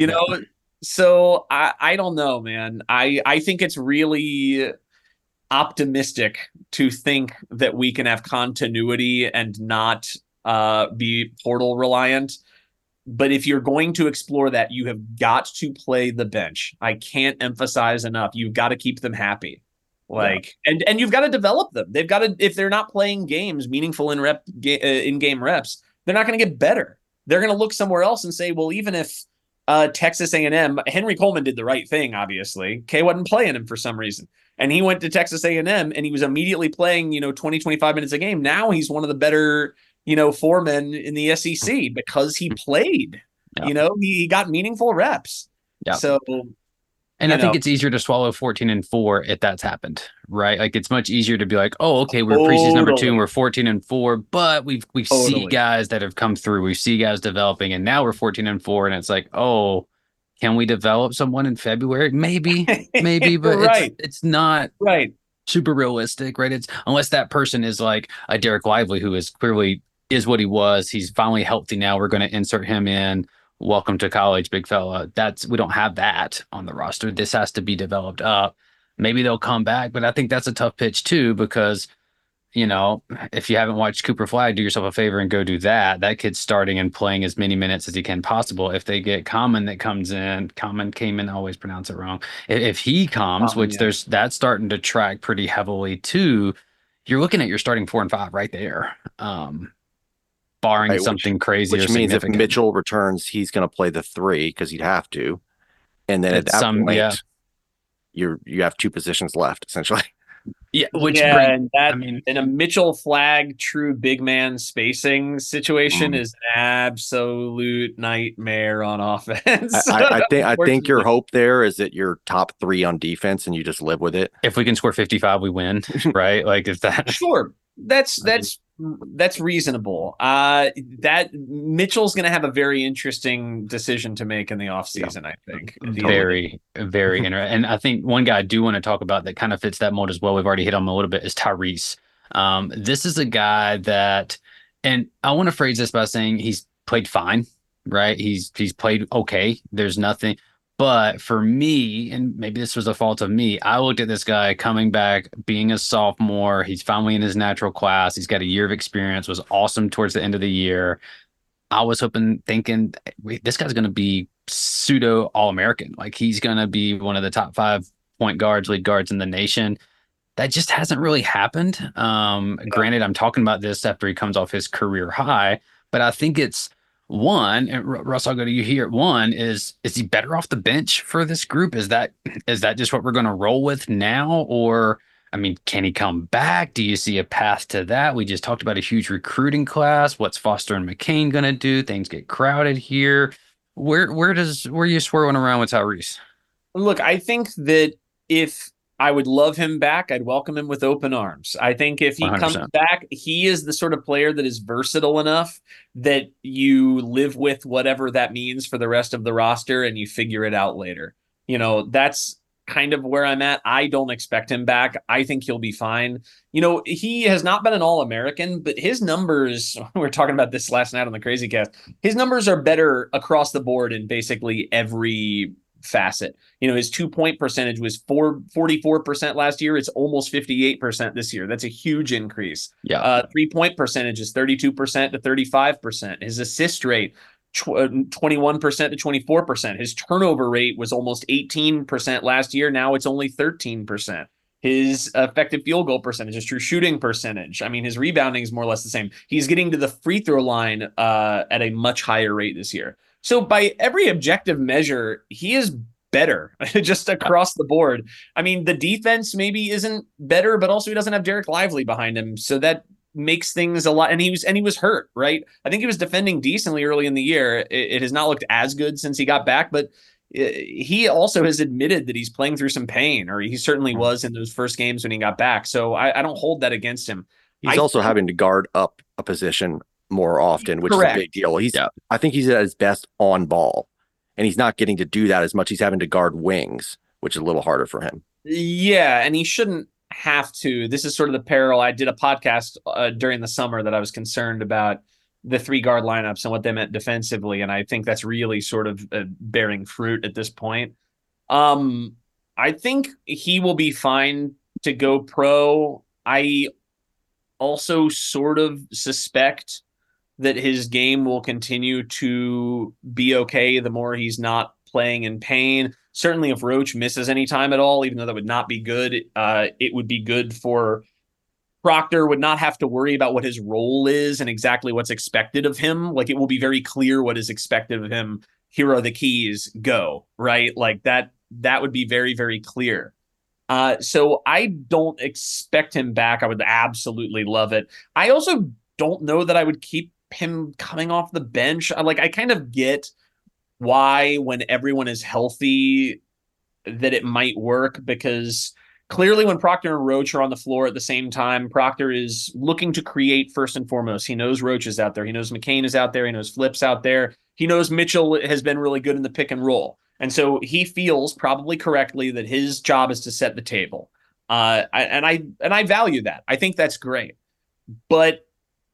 So I don't know, man. I think it's really optimistic to think that we can have continuity and not be portal reliant. But if you're going to explore that, you have got to play the bench. I can't emphasize enough. You've got to keep them happy. And you've got to develop them. They've got to, if they're not playing games, meaningful in-game reps, they're not going to get better. They're going to look somewhere else and say, well, even if Texas A&M, Henry Coleman did the right thing, obviously. K wasn't playing him for some reason. And he went to Texas A&M and he was immediately playing, 20, 25 minutes a game. Now he's one of the better, foremen in the SEC because he played. Yeah. He got meaningful reps. Yeah. So, and I think it's easier to swallow 14-4 if that's happened, right? Like it's much easier to be like, oh, okay, we're preseason number 2 and we're 14-4, but we see guys that have come through. We see guys developing, and now we're 14-4, and it's like, oh, can we develop someone in February? Maybe, but Right. it's not right. super realistic, right? It's unless that person is like a Derek Lively, who is clearly is what he was. He's finally healthy now. We're going to insert him in. Welcome to college, big fella. We don't have that on the roster. This has to be developed up. Maybe they'll come back, but I think that's a tough pitch too, because if you haven't watched Cooper Flag, do yourself a favor and go do that. That kid's starting and playing as many minutes as he can possible. If they get Common that comes in, Kamen, I always pronounce it wrong. If he comes, which that's starting to track pretty heavily too, you're looking at your starting 4 and 5 right there. Barring something crazy, which means if Mitchell returns, he's going to play the 3 because he'd have to, and then at that point, you have 2 positions left essentially. Yeah, in a Mitchell Flag true big man spacing situation is an absolute nightmare on offense. I think your hope there is that you're top 3 on defense and you just live with it. If we can score 55, we win, right? Like if that. Sure, that's reasonable. That Mitchell's going to have a very interesting decision to make in the offseason, I think. Very, very interesting. And I think one guy I do want to talk about that kind of fits that mold as well, we've already hit on him a little bit, is Tyrese. This is a guy that, and I want to phrase this by saying he's played fine, right? He's played okay. There's nothing. But for me, and maybe this was a fault of me, I looked at this guy coming back, being a sophomore. He's finally in his natural class. He's got a year of experience, was awesome towards the end of the year. I was thinking, wait, this guy's going to be pseudo All-American. Like he's going to be one of the top 5 point guards, lead guards in the nation. That just hasn't really happened. Granted, I'm talking about this after he comes off his career high, but I think it's one, and Russ, I'll go to you here. One is he better off the bench for this group? Is that just what we're going to roll with now? Or, I mean, can he come back? Do you see a path to that? We just talked about a huge recruiting class. What's Foster and McCain going to do? Things get crowded here. Where are you swirling around with Tyrese? Look, I think that if I would love him back, I'd welcome him with open arms. I think if he 100%. Comes back, he is the sort of player that is versatile enough that you live with whatever that means for the rest of the roster and you figure it out later. That's kind of where I'm at. I don't expect him back. I think he'll be fine. He has not been an All-American, but his numbers, we were talking about this last night on the Crazy Cast, his numbers are better across the board in basically every facet. His 2-point percentage was 44% last year. It's almost 58% this year. That's a huge increase. 3-point percentage is 32% to 35%. His assist rate 21% to 24%. His turnover rate was almost 18% last year. Now it's only 13%. His effective field goal percentage, his true shooting percentage. I mean, his rebounding is more or less the same. He's getting to the free throw line at a much higher rate this year. So by every objective measure, he is better just across the board. I mean, the defense maybe isn't better, but also he doesn't have Derek Lively behind him. So that makes things a lot. And he was hurt, right? I think he was defending decently early in the year. It has not looked as good since he got back, but he also has admitted that he's playing through some pain, or he certainly was in those first games when he got back. So I don't hold that against him. He's also having to guard up a position more often, which Correct. is a big deal. I think he's at his best on ball, and he's not getting to do that as much. He's having to guard wings, which is a little harder for him. Yeah, and he shouldn't have to. This is sort of the peril. I did a podcast during the summer that I was concerned about the 3-guard lineups and what they meant defensively, and I think that's really sort of bearing fruit at this point. I think he will be fine to go pro. I also sort of suspect that his game will continue to be okay the more he's not playing in pain. Certainly if Roach misses any time at all, even though that would not be good, it would be good for Proctor, would not have to worry about what his role is and exactly what's expected of him. Like, it will be very clear what is expected of him. Here are the keys, go, right? Like that would be very, very clear. So I don't expect him back. I would absolutely love it. I also don't know that I would keep him coming off the bench. I kind of get why when everyone is healthy that it might work, because clearly when Proctor and Roach are on the floor at the same time, Proctor is looking to create first and foremost. He knows Roach is out there. He knows McCain is out there. He knows Flip's out there. He knows Mitchell has been really good in the pick and roll. And so he feels probably correctly that his job is to set the table. And I value that. I think that's great. But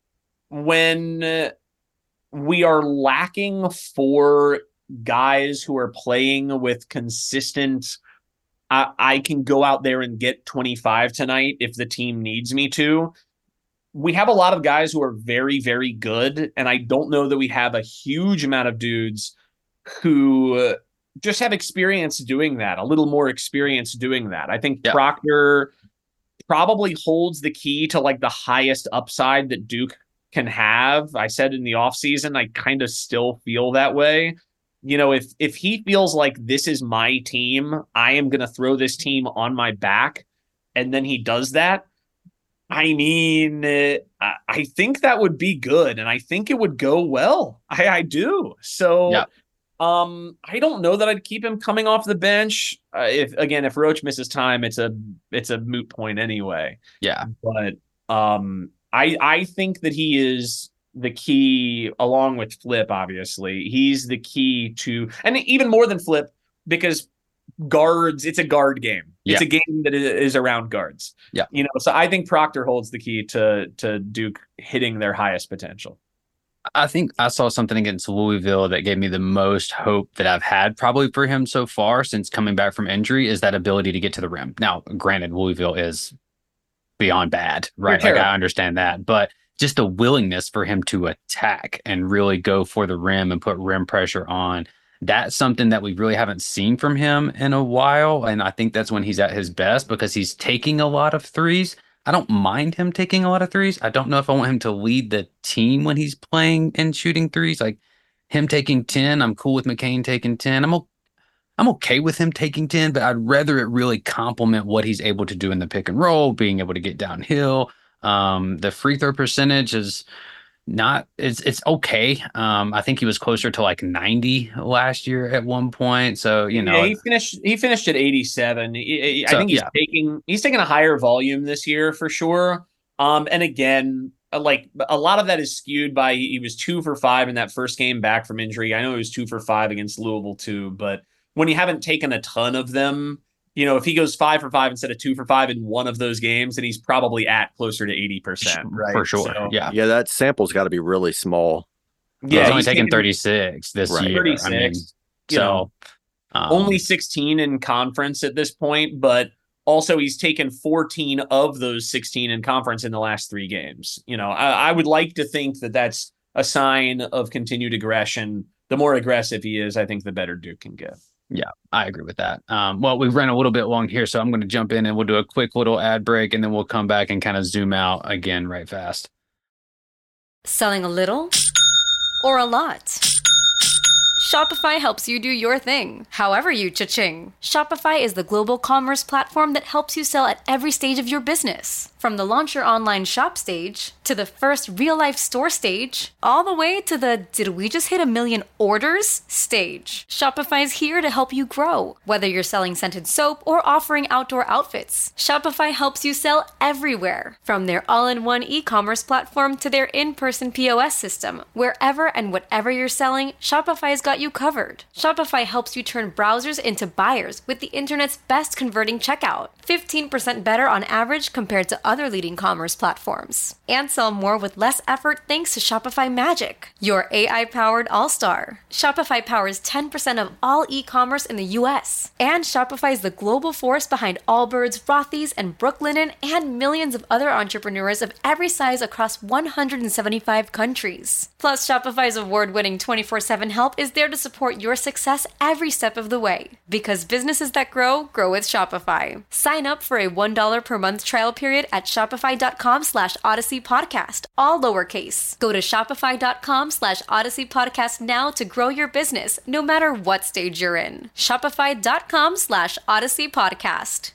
when we are lacking for guys who are playing with consistent, I can go out there and get 25 tonight if the team needs me to. we have a lot of guys who are very, very good. And I don't know that we have a huge amount of dudes who just have experience doing that, a little more experience doing that. I think Proctor probably holds the key to like the highest upside that Duke can have. I said in the offseason, I kind of still feel that way. You know, if he feels like this is my team, I am going to throw this team on my back, and then he does that, I mean, I think that would be good, and I think it would go well. I do. So, I don't know that I'd keep him coming off the bench. If Roach misses time, it's a moot point anyway. Yeah. But I think that he is the key, along with Flip. Obviously, he's the key to, and even more than Flip, because guards, it's a guard game. It's a game that is around guards. Yeah. You know, so I think Proctor holds the key to Duke hitting their highest potential. I think I saw something against Louisville that gave me the most hope that I've had probably for him so far since coming back from injury, is that ability to get to the rim. Now, granted, Louisville is beyond bad, right? Like, I understand that, but just the willingness for him to attack and really go for the rim and put rim pressure on, that's something that we really haven't seen from him in a while. And I think that's when he's at his best, because he's taking a lot of threes. I don't mind him taking a lot of threes. I don't know if I want him to lead the team when he's playing and shooting threes. Like him taking 10, I'm cool with McCain taking 10. I'm okay with him taking 10, but I'd rather it really complement what he's able to do in the pick and roll, being able to get downhill. The free throw percentage is not, it's okay. I think he was closer to like 90 last year at one point. So, you know, he finished at 87. I think he's taking a higher volume this year for sure. And again, like a lot of that is skewed by, he was 2 for 5 in that first game back from injury. I know he was 2 for 5 against Louisville too, but when you haven't taken a ton of them, you know, if he goes 5 for 5 instead of 2 for 5 in one of those games, then he's probably at closer to 80%, right? For sure. So, yeah, that sample's got to be really small. Yeah, he's only taking 36 this year. 36. I mean, so only 16 in conference at this point, but also he's taken 14 of those 16 in conference in the last 3 games. You know, I would like to think that that's a sign of continued aggression. The more aggressive he is, I think the better Duke can get. Yeah, I agree with that. Well, we've ran a little bit long here, so I'm going to jump in and we'll do a quick little ad break, and then we'll come back and kind of zoom out again right fast. Selling a little or a lot? Shopify helps you do your thing, however you cha-ching. Shopify is the global commerce platform that helps you sell at every stage of your business. From the launch your online shop stage, to the first real-life store stage, all the way to the did we just hit 1 million orders stage. Shopify is here to help you grow. Whether you're selling scented soap or offering outdoor outfits, Shopify helps you sell everywhere. From their all-in-one e-commerce platform to their in-person POS system, wherever and whatever you're selling, Shopify's got you covered. Shopify helps you turn browsers into buyers with the internet's best converting checkout. 15% better on average compared to other leading commerce platforms. And sell more with less effort thanks to Shopify Magic, your AI-powered all-star. Shopify powers 10% of all e-commerce in the US. And Shopify is the global force behind Allbirds, Rothy's, and Brooklinen, and millions of other entrepreneurs of every size across 175 countries. Plus, Shopify's award-winning 24/7 help is there to support your success every step of the way. Because businesses that grow, grow with Shopify. Sign up for a $1 per month trial period at shopify.com/Odyssey Podcast, all lowercase. Go to shopify.com/Odyssey Podcast now to grow your business, no matter what stage you're in. Shopify.com/Odyssey Podcast.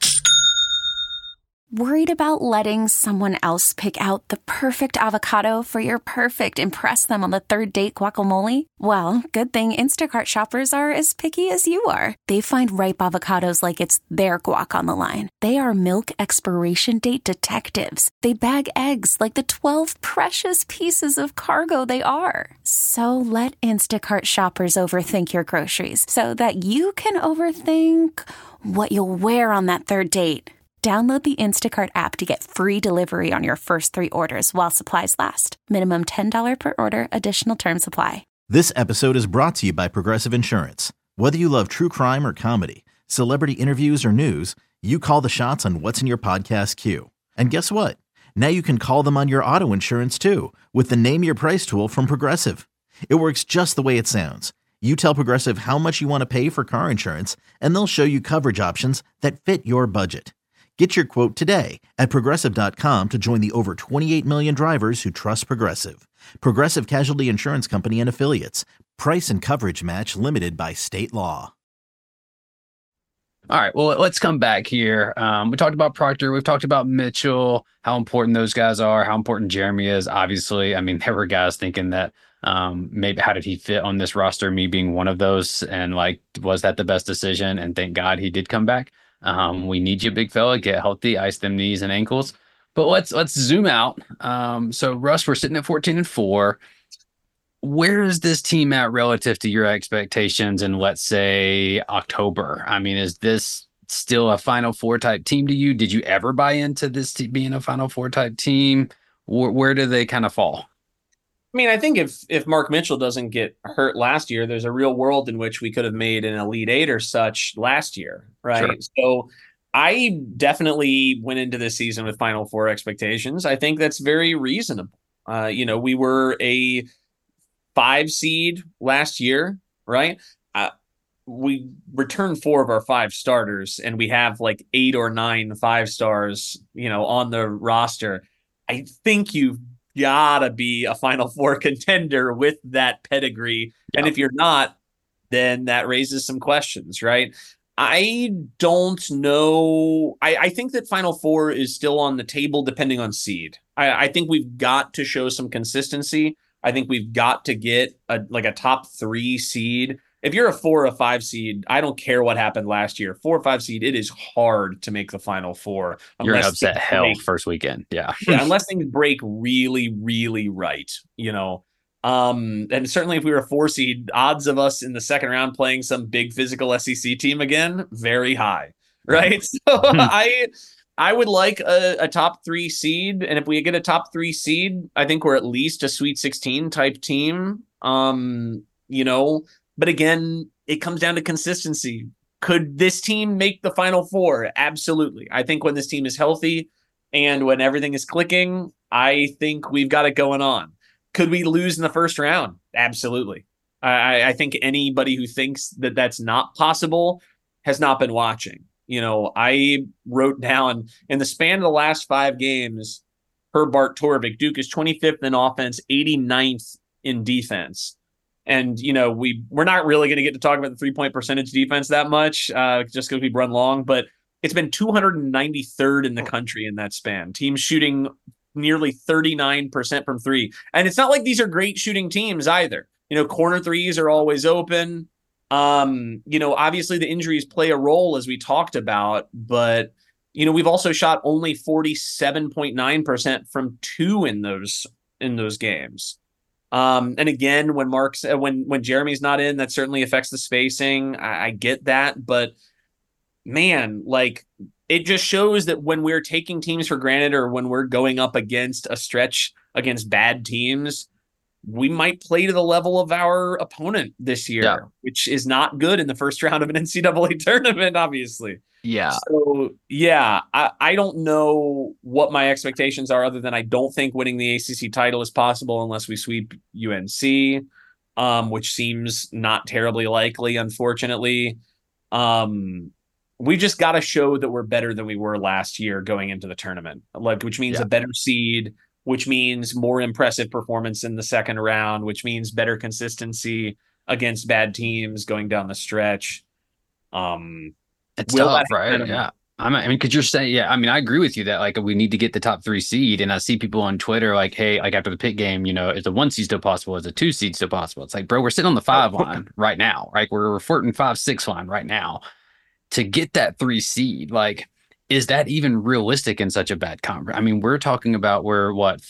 Worried about letting someone else pick out the perfect avocado for your perfect impress them on the third date guacamole? Well, good thing Instacart shoppers are as picky as you are. They find ripe avocados like it's their guac on the line. They are milk expiration date detectives. They bag eggs like the 12 precious pieces of cargo they are. So let Instacart shoppers overthink your groceries so that you can overthink what you'll wear on that third date. Download the Instacart app to get free delivery on your first 3 orders while supplies last. Minimum $10 per order. Additional terms apply. This episode is brought to you by Progressive Insurance. Whether you love true crime or comedy, celebrity interviews or news, you call the shots on what's in your podcast queue. And guess what? Now you can call them on your auto insurance too with the Name Your Price tool from Progressive. It works just the way it sounds. You tell Progressive how much you want to pay for car insurance, and they'll show you coverage options that fit your budget. Get your quote today at Progressive.com to join the over 28 million drivers who trust Progressive. Progressive Casualty Insurance Company and Affiliates. Price and coverage match limited by state law. All right, well, let's come back here. We talked about Proctor. We've talked about Mitchell, how important those guys are, how important Jeremy is. Obviously, I mean, there were guys thinking that maybe how did he fit on this roster, me being one of those, and like, was that the best decision? And thank God he did come back. We need you, big fella, get healthy, ice them knees and ankles. But let's zoom out. So Russ, we're sitting at 14-4. Where is this team at relative to your expectations in, let's say, October? I mean, is this still a Final Four type team to you? Did you ever buy into this being a Final Four type team? Where do they kind of fall? I mean, I think if Mark Mitchell doesn't get hurt last year, there's a real world in which we could have made an Elite Eight or such last year, right? Sure. So I definitely went into this season with Final Four expectations. I think that's very reasonable. We were a 5 seed last year, right? We returned 4 of our 5 starters, and we have like 8 or 9 5-stars, on the roster. I think you've gotta be a Final Four contender with that pedigree. Yeah. And if you're not, then that raises some questions, right? I don't know. I think that Final Four is still on the table depending on seed. I think we've got to show some consistency. I think we've got to get a top 3 seed. If you're a 4 or 5 seed, I don't care what happened last year. 4 or 5 seed, it is hard to make the Final Four. You're going to upset hell first weekend. Yeah. Yeah, unless things break really, really right, And certainly if we were a 4 seed, odds of us in the second round playing some big physical SEC team again, very high, right? So I would like a top 3 seed. And if we get a top 3 seed, I think we're at least a Sweet 16 type team. But again, it comes down to consistency. Could this team make the Final Four? Absolutely. I think when this team is healthy and when everything is clicking, I think we've got it going on. Could we lose in the first round? Absolutely. I think anybody who thinks that that's not possible has not been watching. I wrote down in the span of the last 5 games, per Bart Torvik, Duke is 25th in offense, 89th in defense. And, we're not really going to get to talk about the 3-point percentage defense that much just because we've run long, but it's been 293rd in the country in that span. Teams shooting nearly 39% from 3. And it's not like these are great shooting teams either. Corner threes are always open. Obviously the injuries play a role as we talked about, but, we've also shot only 47.9% from 2 in those games. And again, when Jeremy's not in, that certainly affects the spacing. I get that, but man, it just shows that when we're taking teams for granted or when we're going up against a stretch against bad teams, we might play to the level of our opponent this year, which is not good in the first round of an NCAA tournament, obviously. Yeah. So, yeah, I don't know what my expectations are other than I don't think winning the ACC title is possible unless we sweep UNC, which seems not terribly likely, unfortunately. We just got to show that we're better than we were last year going into the tournament, which means a better seed, which means more impressive performance in the second round, which means better consistency against bad teams going down the stretch. It's tough, right? Yeah. I mean, could you say, I agree with you that we need to get the top 3 seed. And I see people on Twitter hey, after the Pitt game, is the 1 seed still possible? Is the 2 seed still possible? It's bro, we're sitting on the 5 line right now. We're flirting 5-6 line right now to get that 3 seed. Is that even realistic in such a bad conference? I mean, we're talking about we're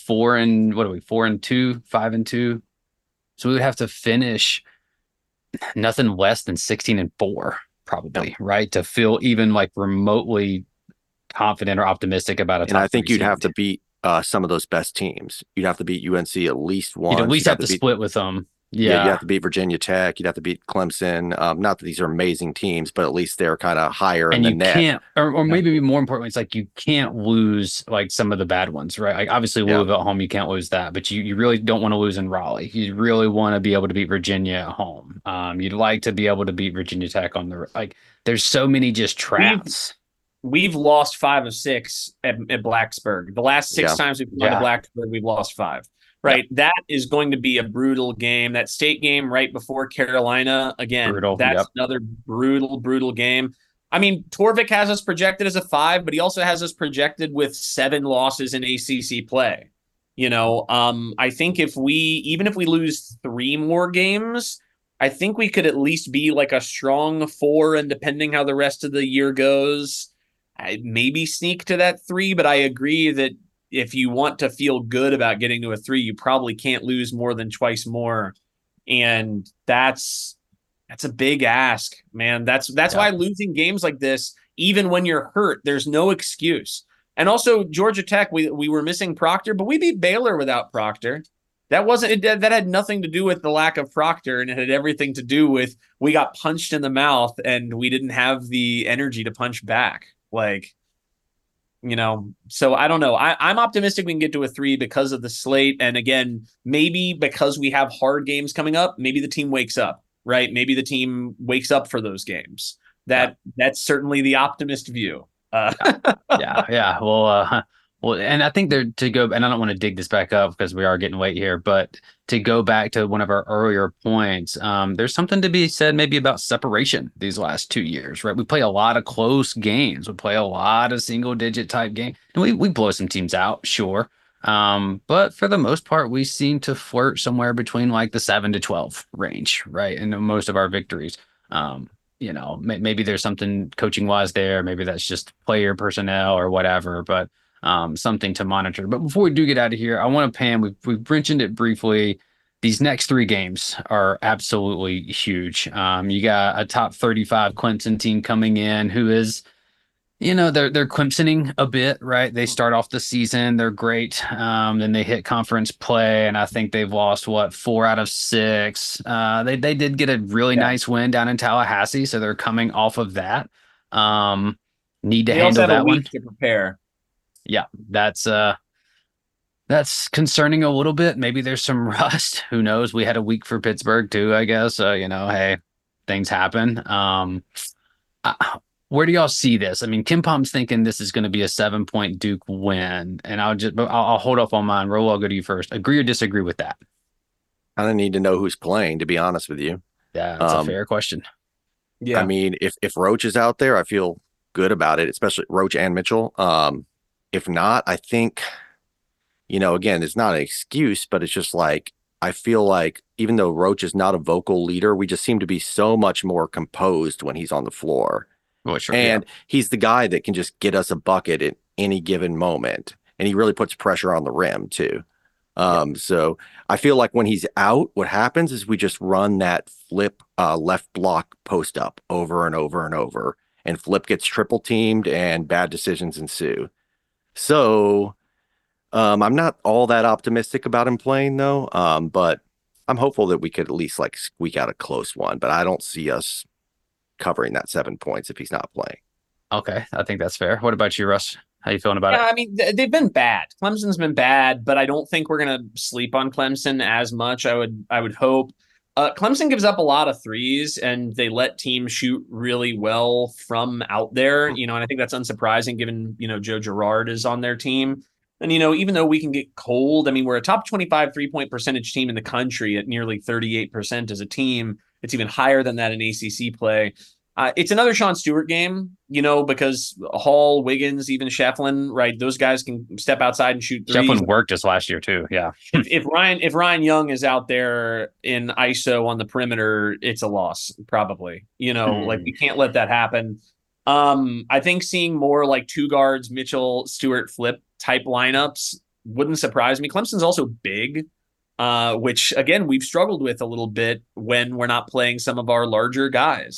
4-2, 5-2. So we would have to finish nothing less than 16-4. Probably, right? To feel even remotely confident or optimistic about a top. And I think you'd seed. have to beat some of those best teams. You'd have to beat UNC at least once. You'd at least have to split with them. Yeah, you have to beat Virginia Tech. You'd have to beat Clemson. Not that these are amazing teams, but at least they're kind of higher in the net. Can't, or maybe more importantly, it's like you can't lose like some of the bad ones, right? Like obviously Louisville at home, you can't lose that, but you really don't want to lose in Raleigh. You really want to be able to beat Virginia at home. You'd like to be able to beat Virginia Tech on the like. There's so many just traps. We've lost 5 of 6 at Blacksburg. The last 6 times we've gone to Blacksburg, we've lost 5. Right. That is going to be a brutal game. That state game right before Carolina, again, that's another brutal game. I mean, Torvik has us projected as a 5, but he also has us projected with 7 losses in ACC play. I think even if we lose 3 more games, I think we could at least be like a strong 4, and depending how the rest of the year goes, I maybe sneak to that 3, but I agree that if you want to feel good about getting to a 3, you probably can't lose more than twice more. And that's a big ask, man. That's why losing games like this, even when you're hurt, there's no excuse. And also Georgia Tech, we were missing Proctor, but we beat Baylor without Proctor. That had nothing to do with the lack of Proctor, and it had everything to do with we got punched in the mouth and we didn't have the energy to punch back. So I don't know. I'm optimistic we can get to a 3 because of the slate. And again, maybe because we have hard games coming up, maybe the team wakes up, right? Maybe the team wakes up for those games. That's certainly the optimist view. Yeah. Well, and I think to go, and I don't want to dig this back up because we are getting late here, but to go back to one of our earlier points, there's something to be said maybe about separation these last 2 years, right? We play a lot of close games. We play a lot of single-digit type games. And we blow some teams out, sure. But for the most part, we seem to flirt somewhere between like the 7 to 12 range, right? In most of our victories. Maybe there's something coaching-wise there. Maybe that's just player personnel or whatever, but something to monitor. But before we do get out of here, I want to Pam, we've mentioned it briefly. These next 3 games are absolutely huge. You got a top 35 Clemson team coming in who is, they're Clemsoning a bit, right? They start off the season, they're great. Then they hit conference play, and I think they've lost 4 out of 6. They did get a really nice win down in Tallahassee, so they're coming off of that. Need to handle that one to prepare. Yeah, that's concerning a little bit. Maybe there's some rust. Who knows? We had a week for Pittsburgh too, I guess. Hey, things happen. Where do y'all see this? I mean, Kim Palm's thinking this is going to be a 7-point Duke win, and I'll hold off on mine. Ro, I'll go to you first. Agree or disagree with that? I don't need to know who's playing, to be honest with you. Yeah, that's a fair question. Yeah, I mean, if Roach is out there, I feel good about it, especially Roach and Mitchell. If not, I think, again, it's not an excuse, but it's just like, I feel like even though Roach is not a vocal leader, we just seem to be so much more composed when he's on the floor. Oh, sure, and he's the guy that can just get us a bucket at any given moment. And he really puts pressure on the rim too. So I feel like when he's out, what happens is we just run that flip left block post up over and over and over. And Flip gets triple teamed and bad decisions ensue. So I'm not all that optimistic about him playing though. But I'm hopeful that we could at least like squeak out a close one, but I don't see us covering that 7 points if he's not playing. Okay. I think that's fair. What about you, Russ? How you feeling about it? I mean, they've been bad. Clemson's been bad, but I don't think we're going to sleep on Clemson as much. I would hope. Clemson gives up a lot of threes, and they let teams shoot really well from out there, and I think that's unsurprising given, Joe Girard is on their team. And, even though we can get cold, I mean, we're a top 25 3-point percentage team in the country at nearly 38% as a team. It's even higher than that in ACC play. It's another Sean Stewart game, because Hall, Wiggins, even Shefflin, right? Those guys can step outside and shoot threes. Shefflin worked us last year too. Yeah. if Ryan Young is out there in ISO on the perimeter, it's a loss, probably. Like we can't let that happen. I think seeing more like 2 guards, Mitchell, Stewart, Flip type lineups wouldn't surprise me. Clemson's also big, which again we've struggled with a little bit when we're not playing some of our larger guys.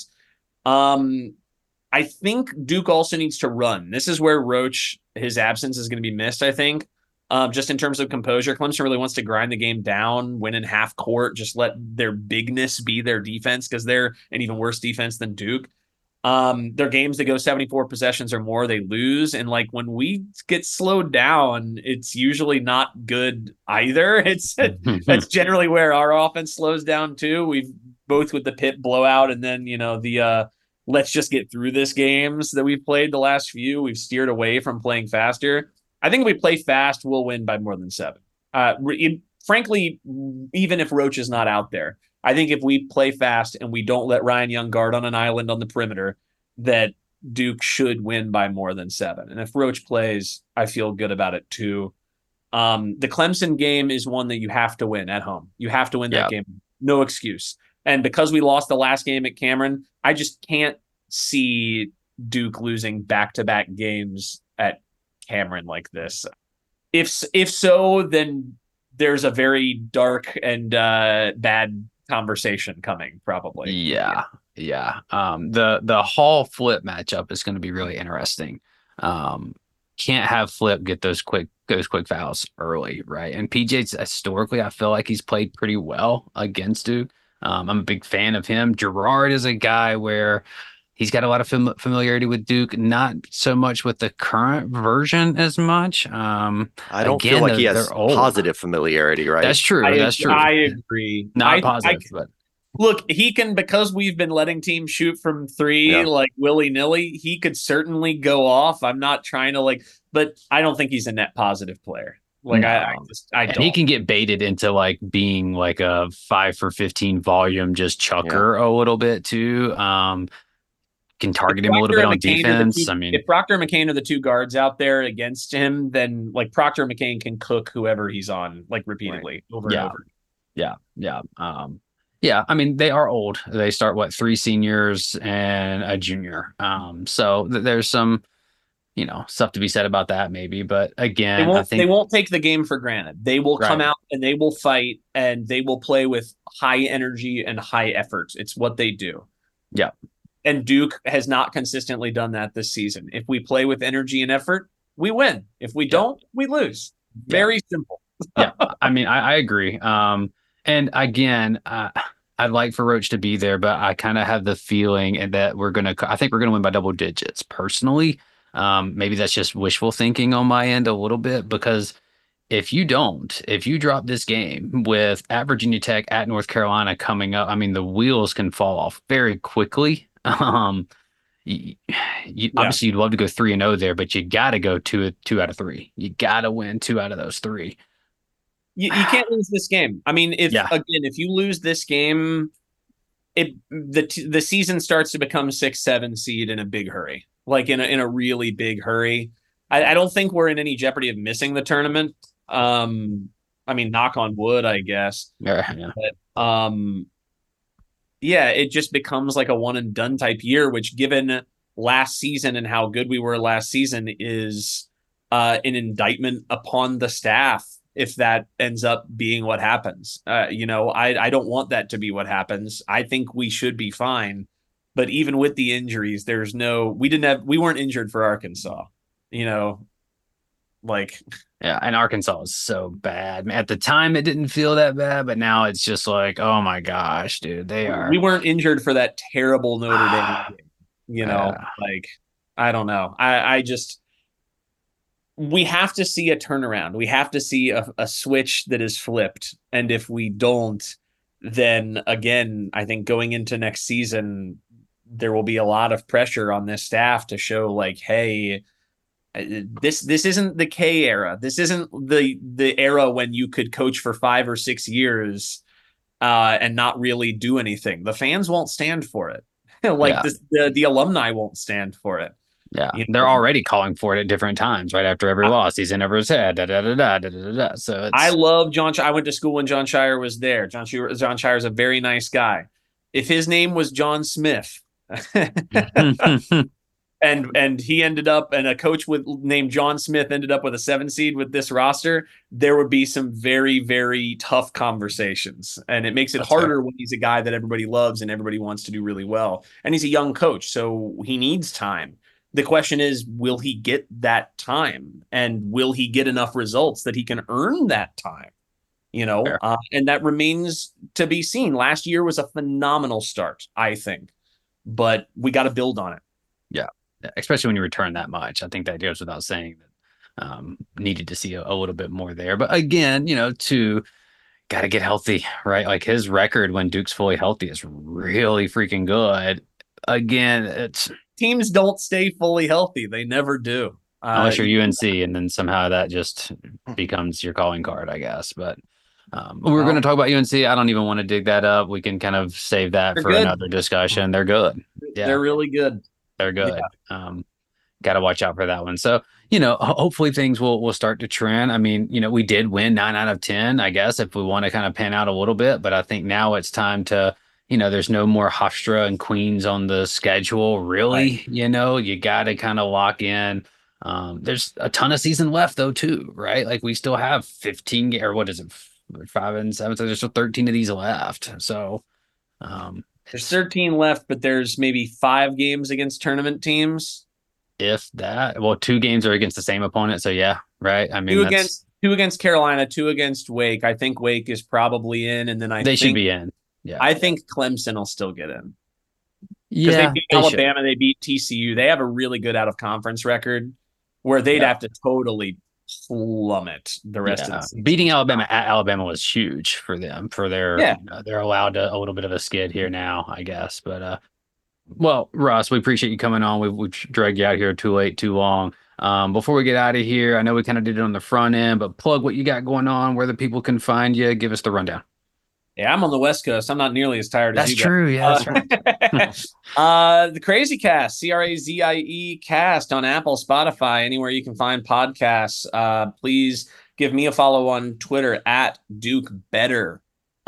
I think Duke also needs to run. This is where Roach, his absence is going to be missed, I think. Just in terms of composure, Clemson really wants to grind the game down, win in half court, just let their bigness be their defense because they're an even worse defense than Duke. Their games that go 74 possessions or more, they lose. And like when we get slowed down, it's usually not good either. That's generally where our offense slows down too. We've both with the Pitt blowout and then, the let's just get through this games that we've played the last few. We've steered away from playing faster. I think if we play fast, we'll win by more than 7. Frankly, even if Roach is not out there, I think if we play fast and we don't let Ryan Young guard on an island on the perimeter, that Duke should win by more than 7. And if Roach plays, I feel good about it too. The Clemson game is one that you have to win at home. You have to win that game. No excuse. And because we lost the last game at Cameron, I just can't see Duke losing back-to-back games at Cameron like this. If so, then there's a very dark and bad conversation coming probably. Yeah. The Hall Flip matchup is going to be really interesting. Can't have Flip get those quick fouls early, right? And PJ's historically, I feel like he's played pretty well against Duke. I'm a big fan of him. Gerard is a guy where he's got a lot of familiarity with Duke, not so much with the current version as much. I don't feel like he has positive familiarity, right? That's true. That's true. I agree. Not positive, but look, he can, because we've been letting teams shoot from 3 like willy-nilly, he could certainly go off. I'm not trying to but I don't think he's a net positive player. I don't. And he can get baited into being like a 5 for 15 volume, just chucker a little bit too. Can target him a little bit on defense. If Proctor and McCain are the 2 guards out there against him, then Proctor and McCain can cook whoever he's on repeatedly over and over. Yeah. I mean, they are old. They start 3 seniors and a junior. So there's some, stuff to be said about that maybe. But again, they won't take the game for granted. They will come out and they will fight and they will play with high energy and high effort. It's what they do. Yeah. And Duke has not consistently done that this season. If we play with energy and effort, we win. If we don't, we lose. Very simple. Yeah. I mean, I agree. And again, I'd like for Roach to be there, but I kind of have the feeling that I think we're going to win by double digits personally. Maybe that's just wishful thinking on my end a little bit, because if you drop this game with at Virginia Tech, at North Carolina coming up, I mean, the wheels can fall off very quickly. Obviously you'd love to go 3-0 there, but you got to go 2 out of 3. You got to win 2 out of those 3. You can't lose this game. I mean, if you lose this game, the season starts to become 6-7 seed in a big hurry, in a really big hurry. I don't think we're in any jeopardy of missing the tournament. I mean, knock on wood, I guess. Yeah. But, it just becomes like a one and done type year, which given last season and how good we were last season is an indictment upon the staff. If that ends up being what happens, I don't want that to be what happens. I think we should be fine. But even with the injuries, we weren't injured for Arkansas, Yeah, and Arkansas is so bad. At the time, it didn't feel that bad, but now it's just oh my gosh, dude, they are. We weren't injured for that terrible Notre Dame game, I don't know. I just, we have to see a turnaround. We have to see a switch that is flipped. And if we don't, then again, I think going into next season, there will be a lot of pressure on this staff to show hey, this isn't the K era. This isn't the era when you could coach for 5 or 6 years and not really do anything. The fans won't stand for it. The alumni won't stand for it. Yeah, they're already calling for it at different times, right after every loss. He's in over his head. So I love John. I went to school when John Shire was there. John Shire is a very nice guy. If his name was John Smith, and he ended up, and a coach named John Smith ended up with a 7 seed with this roster, there would be some very, very tough conversations. And it makes it harder when he's a guy that everybody loves and everybody wants to do really well. And he's a young coach, so he needs time. The question is, will he get that time, and will he get enough results that he can earn that time? And that remains to be seen. Last year was a phenomenal start, I think, but we got to build on it. Yeah, especially when you return that much. I think that goes without saying that needed to see a little bit more there. But again, got to get healthy, right? Like his record when Duke's fully healthy is really freaking good. Again, it's teams don't stay fully healthy. They never do. Unless you're UNC, and then somehow that just becomes your calling card, I guess. But we're going to talk about UNC. I don't even want to dig that up. We can kind of save that for another discussion. They're good. Yeah. They're really good. They're good. Yeah. Got to watch out for that one. So, hopefully things will start to trend. I mean, we did win 9 out of 10, I guess, if we want to kind of pan out a little bit. But I think now it's time to, there's no more Hofstra and Queens on the schedule, really. Right. You got to kind of lock in. There's a ton of season left, though, too, right? Like we still have 15, or what is it, 5 and 7? So there's still 13 of these left. So there's 13 left, but there's maybe 5 games against tournament teams. If that, well, 2 games are against the same opponent. So yeah, right. I mean, 2 against Carolina, 2 against Wake. I think Wake is probably in, and then they should be in. Yeah, I think Clemson will still get in. Yeah, they beat Alabama, they beat TCU. They have a really good out of conference record where they'd have to totally plummet the rest of the season. Beating Alabama at Alabama was huge for them. For their, they're allowed a little bit of a skid here now, I guess. But well, Russ, we appreciate you coming on. We've dragged you out here too late, too long. Before we get out of here, I know we kind of did it on the front end, but plug what you got going on, where the people can find you. Give us the rundown. Yeah, I'm on the West Coast. I'm not nearly as tired as you guys. That's true. Yeah, that's right. The Crazy Cast, CRAZIE Cast on Apple, Spotify, anywhere you can find podcasts. Please give me a follow on Twitter at Duke Better.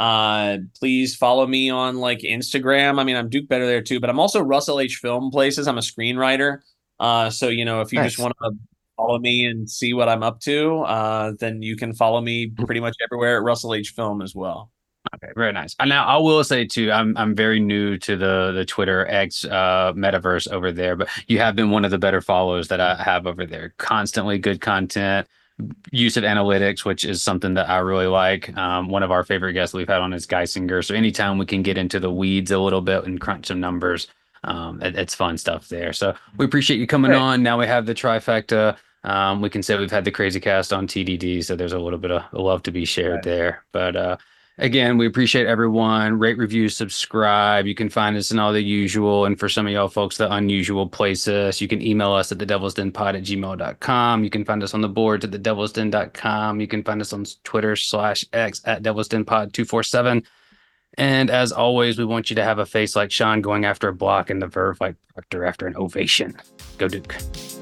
Please follow me on Instagram. I mean, I'm Duke Better there too, but I'm also Russell H Film Places. I'm a screenwriter. So, if you just want to follow me and see what I'm up to, then you can follow me pretty much everywhere at Russell H Film as well. Okay, very nice. Now I will say too, I'm very new to the Twitter X metaverse over there, but you have been one of the better follows that I have over there. Constantly good content, use of analytics, which is something that I really like. One of our favorite guests we've had on is Geisinger. So anytime we can get into the weeds a little bit and crunch some numbers, it's fun stuff there. So we appreciate you coming on. Now we have the trifecta. We can say we've had the Crazy Cast on TDD, so there's a little bit of love to be shared there. But again, we appreciate everyone. Rate, review, subscribe. You can find us in all the usual, and for some of y'all folks, the unusual places. You can email us at thedevilsdenpod@gmail.com. You can find us on the boards at thedevilsden.com. You can find us on Twitter /X at devilsdenpod247. And as always, we want you to have a face like Sean going after a block and the verve like Proctor after an ovation. Go Duke.